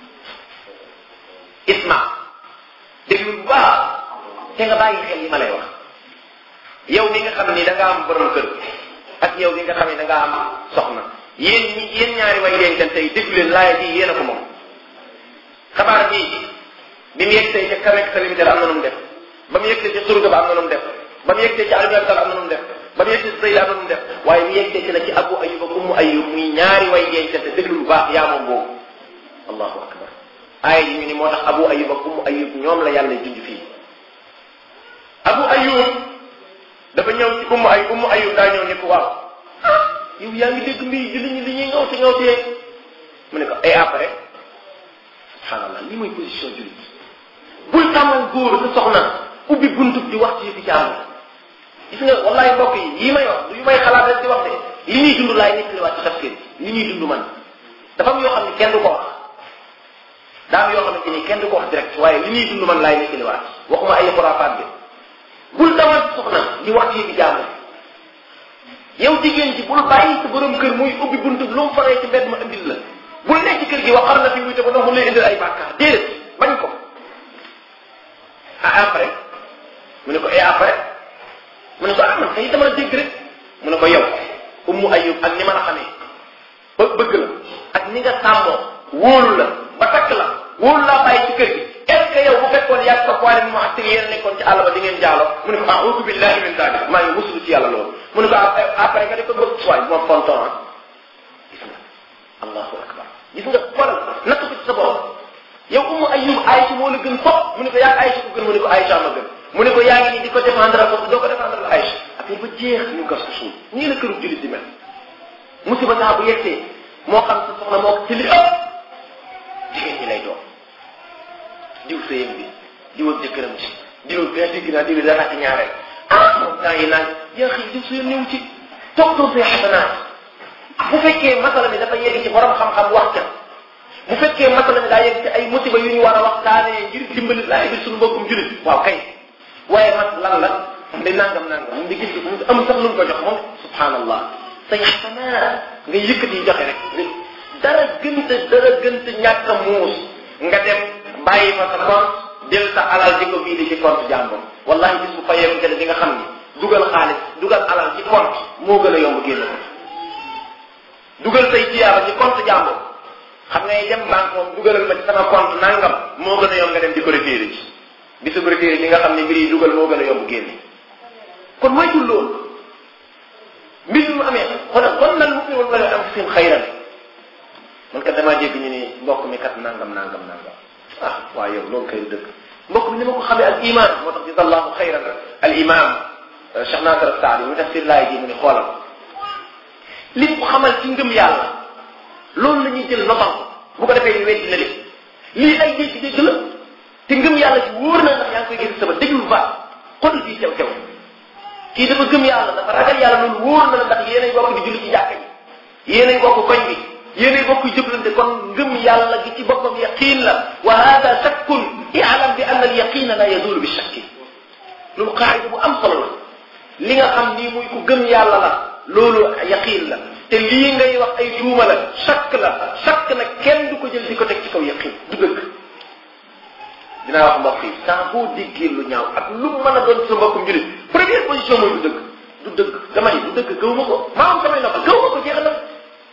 isma déglu bu baax te nga bàyyi xel yi ma lay wax yow mi nga xam ni da nga am borom kër ak yow mi nga xam ni da nga am soxna yéen ñaari way dencante yi déglu leen laaya ji yéen a ko moom xabaar bii bi mu yegtee ca kamek salimitaire am na nu mu def ba mu yegtee ca surga ba am na nu mu def ba mu yegtee ci alibiatal am na nu mu def ba mu yegtee ci sayid am na nu mu def waaye mu yegtee ci la ci abu ayub ak ummu ayub muy ñaari way dencante déglu lu baax yaa moom boobu allahu akbar aaya ji ñu ni moo tax abu ayub ak ummu ayub ñoom la yàlla junj fii abu ayub dafa ñëw ci ummu ayub daa ñëw ni ko waaw yow yaa ngi dégg mbii julli ñi li ñuy ngawtee mu ne ko ay après subhanallah lii mooy position jullit bul tàmmal góor sa soxna ubbi buntub di wax ci yëfi jàmm gis nga wallahi mbokk yi yii may wax du yu may xalaat rek di wax de li ñuy dund laay nettaliwaat ci tafsir li ñuy dund man dafa am yoo xam ne kenn du ko wax daa am yoo xamante ni kenn du ko wax direct waaye li ñuy dund man laay nettaliwaat waxuma ay xuraafaat bi bul tàmmal sa soxna di wax ci yëfi jàmm yow jigéen ji bul bàyyi sa borom kër muy ubbi buntub lu mu faree ci mbedd ma indil la bul nekk ci kër gi waxar na fi wuy te ko ndax mu lay indil ay bàkkaar déedéet bañ ko après mu ne ko après mu ne ko man kay dama la dégg rek mu ne ko yow ummu ayub ak ni ma la xamee bëgg la ak ni nga sàmmoo wóolu la ba takk la wóolu laa bàyyi ci kër gi est-ce que yow bu fekkoon yàgg sa poids mu ak yéen nekkoon ci àll ba di ngeen jaalo mu ne ko a'udhu billahi min dalik maa ngi musulu ci yàlla loolu mu ne ko après nga def ko bëgg waay moom fonton gis nga allahu akbar gis nga xoolal natt ko ci sa borom yow ummu ayub Aïcha moo la gën fop mu ne ko yaa Aïcha ko gën mu ne ko Aïcha ma gën mu ne ko yaa ngi nii di ko défendre ko doo ko défendre la Aïcha affaire ba jeex ñu gas ko suuf nii la këru jullit di mel musiba saa bu yegsee moo xam sa soxna moo ko ci li ëpp jigéen ñi lay doon diw sëyam bi diw ak jëkkëram ci diw dégg naa diw da takk ñaareel moom temps yi naan yaa xëy diw sëyam ñëw ci toog say xasanaat bu fekkee masala mi dafa yegg ci borom xam-xam wax ca bu fekkee masala mi daa yegg ci ay musiba yu ñu war a waxtaanee ngir dimbali laay bi suñu mbokkum julit waaw kay waaye mas lan la di nangam moom di gis mu am sax luñ ko jox moom subhanallah say xasanaat nga yëkkati joxe rek dara gënta ñàkk a muus nga dem bàyyi fa sa compte jël sa alal di ko bii di ci compte jàmbur wallahi bis bu fayee ko di nga xam ni dugal xaalis dugal alal ci compte moo gën a yomb génn ko dugal say jiyaaba ci compte jàmbur xam ngay dem banque moom dugalal ma ci sama compte nangam moo gën a yomb nga dem di ko retiré ci di su ko retiré li nga xam ne mbir yi dugal moo gën a yomb génn kon moytul loolu mbir mi mu amee kon nag mu wala nga am seen xayran man kat damaa jéggi ñu ni mbokk mi kat nangam waaye yow loolu kay dëgg mbokk mi ni ma ko xamee al iman moo tax jazallahu xayran al imam Cheikh Nasir Saadi mu tafsir laay ji mu ni xoolal li mu xamal ci ngëm yàlla loolu la ñuy jël noppal ko bu ko defee ñu weddi na leen lii ay dégg-dégg la te ngëm yàlla ci wóor na ndax yaa ngi koy gis sama déglu baax xool fii tew kii dafa gëm yàlla dafa ragal yàlla loolu wóor na la ndax yéenay bokk di julli ci jàkka ji yéenay bokk koñ bi yéenay bokk jëflante kon ngëm yàlla gi ci boppam yaqiin la wa hada shakkun i'lam bi anna al yaqina la yazulu bi shakki loolu qaida bu am solo la li nga xam nii muy ku gëm yàlla la loolu yaqiin la te lii ngay wax ay tuuma la shakk nag kenn du ko jël di ko teg ci kaw yaqiin du dëgg dinaa wax mbokk yi saa boo déggee lu ñaaw ak lu mën a doon sa mbokkum julit première position mooy du dëgg dama ni du dëgg gëw ma ko maa am samay nopp gëw ma ko jeexal na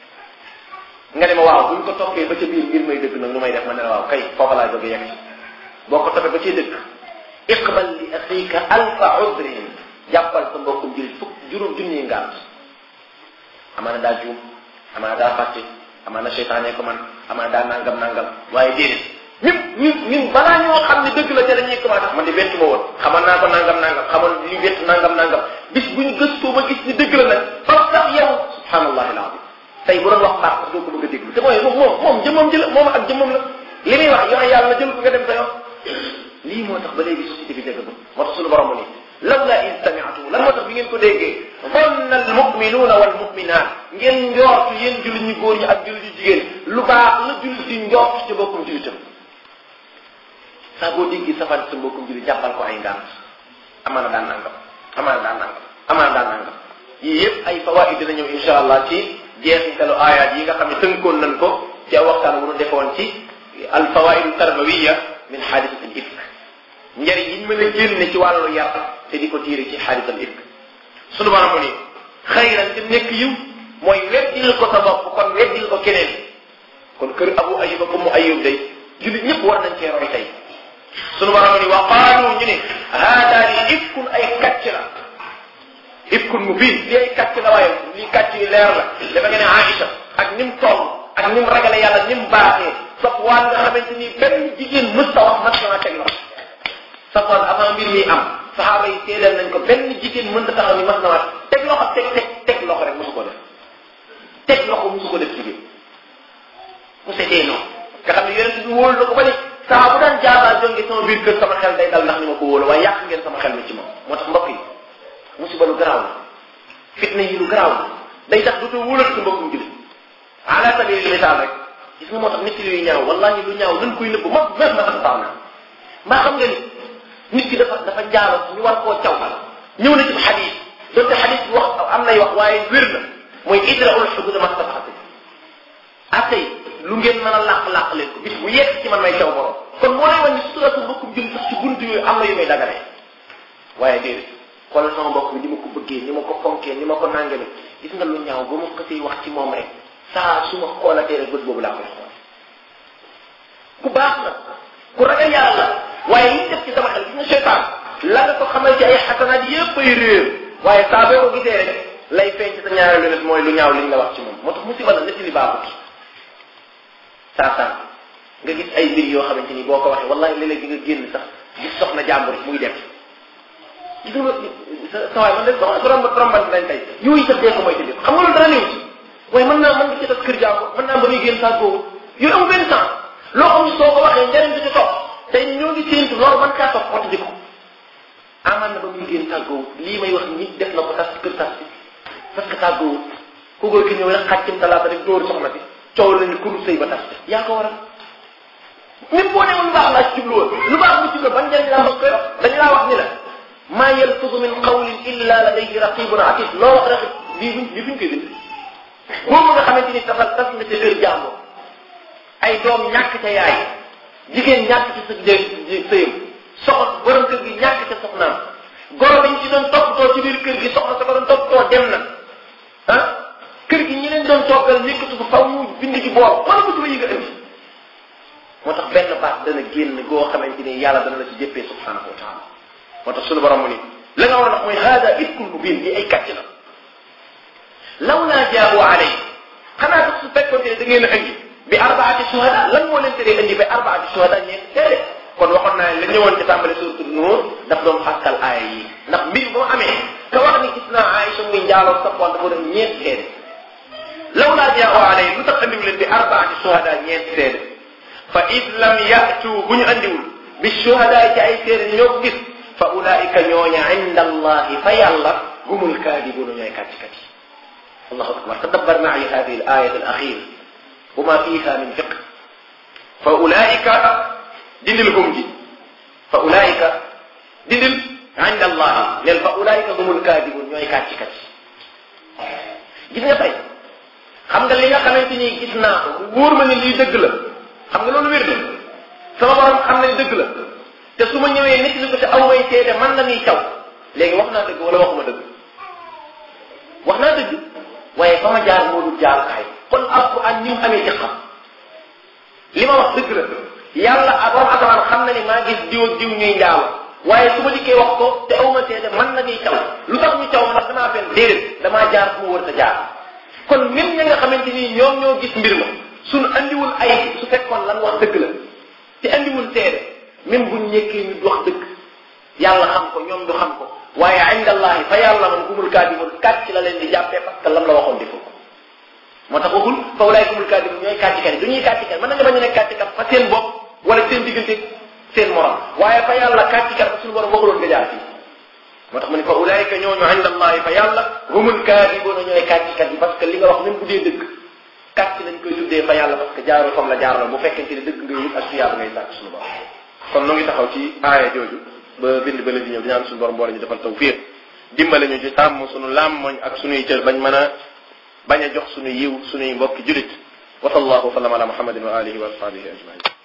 nga ne ma waaw buñ ko toppee ba ca biir mbir may dëgg nag lu may def ma ne la waaw kay foofa laa bëgg yegg boo ko toppee ba cay dëgg iqbal li axiika alfa udrin jàppal sa mbokkum julit juróom junni ngant amaana daa juum amaana daa fàtte amaana seytaane ko man amaana daa nangam waaye déedéet ñun balaa ñoo xam ne dëgg la ca dañuy commencé man di bettu ma woon xamal naa ko nangam xamal li wett nangam bis bu ñu gëstoo ba gis ni dëgg la nag faf sax yow subhanallahi alazim tey bu doon wax mbaax doo ko bëgg a déglu te mooy moom jëmmam ji la moom ak jëmmam la li muy wax yoxe yàlla jël ko nga dem sa yoon lii moo tax ba léegi société bi dégg moo tax suñu borom mu ni lawla in sami'tu lan moo tax bi ngeen ko déggee zanna al mu'minuuna wal mu'minaat ngeen njort yéen jullit ñu góor ñi ak jullit ñu jigéen lu baax la jullit di njort ci bokkum jullitam saa boo déggee safaan sa mbokkum jullit jàppal ko ay ngant amaana daan nangam yii yëpp ay fawaid dina ñëw insha allah ci jeexitalu aayaat yi nga xam ne tënkoon nañ ko ci waxtaan wu ñu defoon ci al fawaidu tarbawiya min xaadisat al ifk njëriñ yi ñu mën a génne ci wàllu yar te di ko tiire ci xaadisat al ifk sunu borom mu ni xayran te nekk yiw mooy weddil ko sa bopp kon weddil ko keneen kon kër Abu Ayyub ak Ummu Ayyub day jullit ñëpp war nañ cee roy tey sunu borom mu ni wa qaalu ñu ne haada li ifkun ay kàcc la ifkun mubiin li ay kàcc la waaye lii kàcc yu leer la dafa nga ne Aïcha ak ni mu toll ak ni mu ragale yàlla ni mu baaxee Safwaan nga xamante ni benn jigéen mës ta wax mas naa teg loxo Safwaan avant mbir mi am saxaaba yi seedal nañ ko benn jigéen mënta taxaw ni mas na waat teg loxo teg loxo rek mosu ko def teg loxo mosu ko def jigéen mu seetee noonu nga xam ne yonent bi wóolu na ko ba ni saa bu daan jaabaa jonge sama biir kër sama xel day dal ndax ni ma ko wóolu waaye yàq ngeen sama xel mi ci moom moo tax mbokk yi musiba lu garaaw la fitna yi lu garaaw la day tax dootoo wóolal sa mbokkum jullit ala sabili misaal rek gis nga moo tax nit luy ñaaw wallahi lu ñaaw dañ koy nëbb ma tax na mbaa xam nga ni nit ki dafa njaalo ñu war koo cawal ñëw na ci xadis donte xadis bi wax am nay wax waaye wér na mooy idra'ul hudud mastata'tum atay lu ngeen mën a làq leen ko bis bu yegg ci man may caw borom kon moo lay wan ni sutura sa mbokkum jullit sax ci buntu yooyu am na yu may daganee waaye déedéet xoolal sama mbokk bi ni ma ko bëggee ni ma ko fonkee ni ma ko nàngale gis nga lu ñaaw ba ma xësee wax ci moom rek saa su ma xoolatee rek bët boobu laa koy xool ku baax na ku ragal yàlla la waaye li def ci sama xel gis nga seytaan la nga ko xamal ci ay xasanaat yëpp ay réer waaye saa boo ko gisee rek lay feeñ ci sa ñaareelu nit mooy lu ñaaw li nga wax ci moom moo tax musiba la nit li baaxut saa nga gis ay mbir yoo xamante ni boo ko waxee wallahi léeg-léeg di nga génn sax gis soxna jàmbur muy dem gis nga sa waay man de trombante nañ tey yooyu sax dee ko mooy tëdd xam nga loolu dara néew ci waaye mën nga ci tas kër jàmbur mën naa ba muy génn saa googu yooyu amul benn sens loo xam ne soo ko waxee njëriñ bi ci topp tey ñoo ngi séentu loolu mën kaa topp xotti ko amaan na ba muy génn tàggoo lii may wax nit def na ko tas kër tas bi parce que tàggoo ku góor ki ñëw rek xàccim talaata rek dóor soxna si coow lañu kur sëy ba tas yaa ko waral même boo newoon lu baax laa ci jubluwoon lu baax mu ci ban njëriñ laa koy wax dañu laa wax ni la maa yalfizu min qawlin illa ladayhi raqibun atid loo wax rek bii fuñ koy bind boobu nga xamante ni dafa tas nga ca kër jàmbur ay doom ñàkk ca yaay jigéen ñàkk ci sa sëyam soxna borom kër gi ñàkk ca soxnaam goro dañ ci doon toppatoo ci biir kër gi soxna sa ko doon toppatoo dem na ah kër gi ñi leen doon toggal nekkatu ko faw mu bind ci boor wala ko yi nga indi moo tax benn baat dana génn goo xamante ni yàlla dana la ci jëppee subhanahu wa taala moo tax suñu borom mu ni la nga war a wax mooy haada ifkun mubin bi ay kàcc la law laa jaabu alay xanaa sax su fekkoon ne da ngeen a indi bi arbaati shuhada lan moo leen teree indi bi arbaati shuhada ñeent seede kon waxoon naa la ñëwoon ci tàmbali suuratu Nuur daf doon xàkkal aaya yi ndax mbir ba mu amee ka wax ni gis naa Aïcha muy njaaloo Safwaan dafa doon ñeent seede law laa jaabu alay lu tax andiwu leen bi arbaati shuhada ñeent seede fa id lam yatu bu ñu andiwul bi shuhada ci ay seede ñoo ko gis fa ulaika ñooña inda allahi fa yàlla humul kaadibuuna ñooy kàccikat yi allahu akbar tadabbar ma'i hadihi al ayat al akhira wa ma fiha min fiqh fa ulaika dindil hum ji fa ulaika dindil inda allahi nel fa ulaika humul kaadibuun ñooy kàccikat yi gis nga tey xam nga li nga xamante ni gis naa ko wóor ma ni lii dëgg la xam nga loolu wér de sama borom xam nañ dëgg la te su ma ñëwee nit ñi ko te aw may seede man la ñuy caw léegi wax naa dëgg wala waxuma dëgg wax naa dëgg waaye fa ma jaar moo dul jaar kaay kon alquran ni mu amee ci xam li ma wax dëgg la yàlla ak borom asamaan xam na ni maa gis diw ak diw ñuy njaalo waaye su ma dikkee wax ko te aw ma seede man la ñuy caw lu tax ñu caw ndax damaa fen déedéet damaa jaar fu ma wër ta jaar kon même ñi nga xamante ni ñoom ñoo gis mbir ma suñu andiwul ay su fekkoon lan wax dëgg la te andiwul seede même buñ nekkee ñu wax dëgg yàlla xam ko ñoom du xam ko waaye indallahi fa yàlla man humul kaadibuun kàcc la leen di jàppee parce que lam la waxoon defoo ko moo tax waxul fa walaay humul kaadibuun ñooy kàcckat yi du ñuy kàcckat mën na nga bañ a nekk kàcckat fa seen bopp wala seen diggante seen morom waaye fa yàlla kàcckat ba suñu borom waxuloon nga jaar fii moo tax mu ne fa ulaayika ñooñu indallahi fa yàlla humul kaadibuun ñooy kàcckat yi parce que li nga wax même bu dee dëgg kàcc lañ koy tuddee fa yàlla parce que jaarul fam la jaar la bu fekkente ni dëgg ngay wut ak suyaaba ngay sàkk suñu borom kon nu ngi taxaw ci aaya jooju ba bind ba la di ñëw di ñaan suñu borom boole ñu defal tawfiq dimbale ñu ci sàmm suñu làmmoñ ak suñuy cër bañ mën a bañ a jox suñu yiw suñuy mbokki julit wa sallallahu wa sallam ala muhammadin wa alihi wa ashabihi ajmain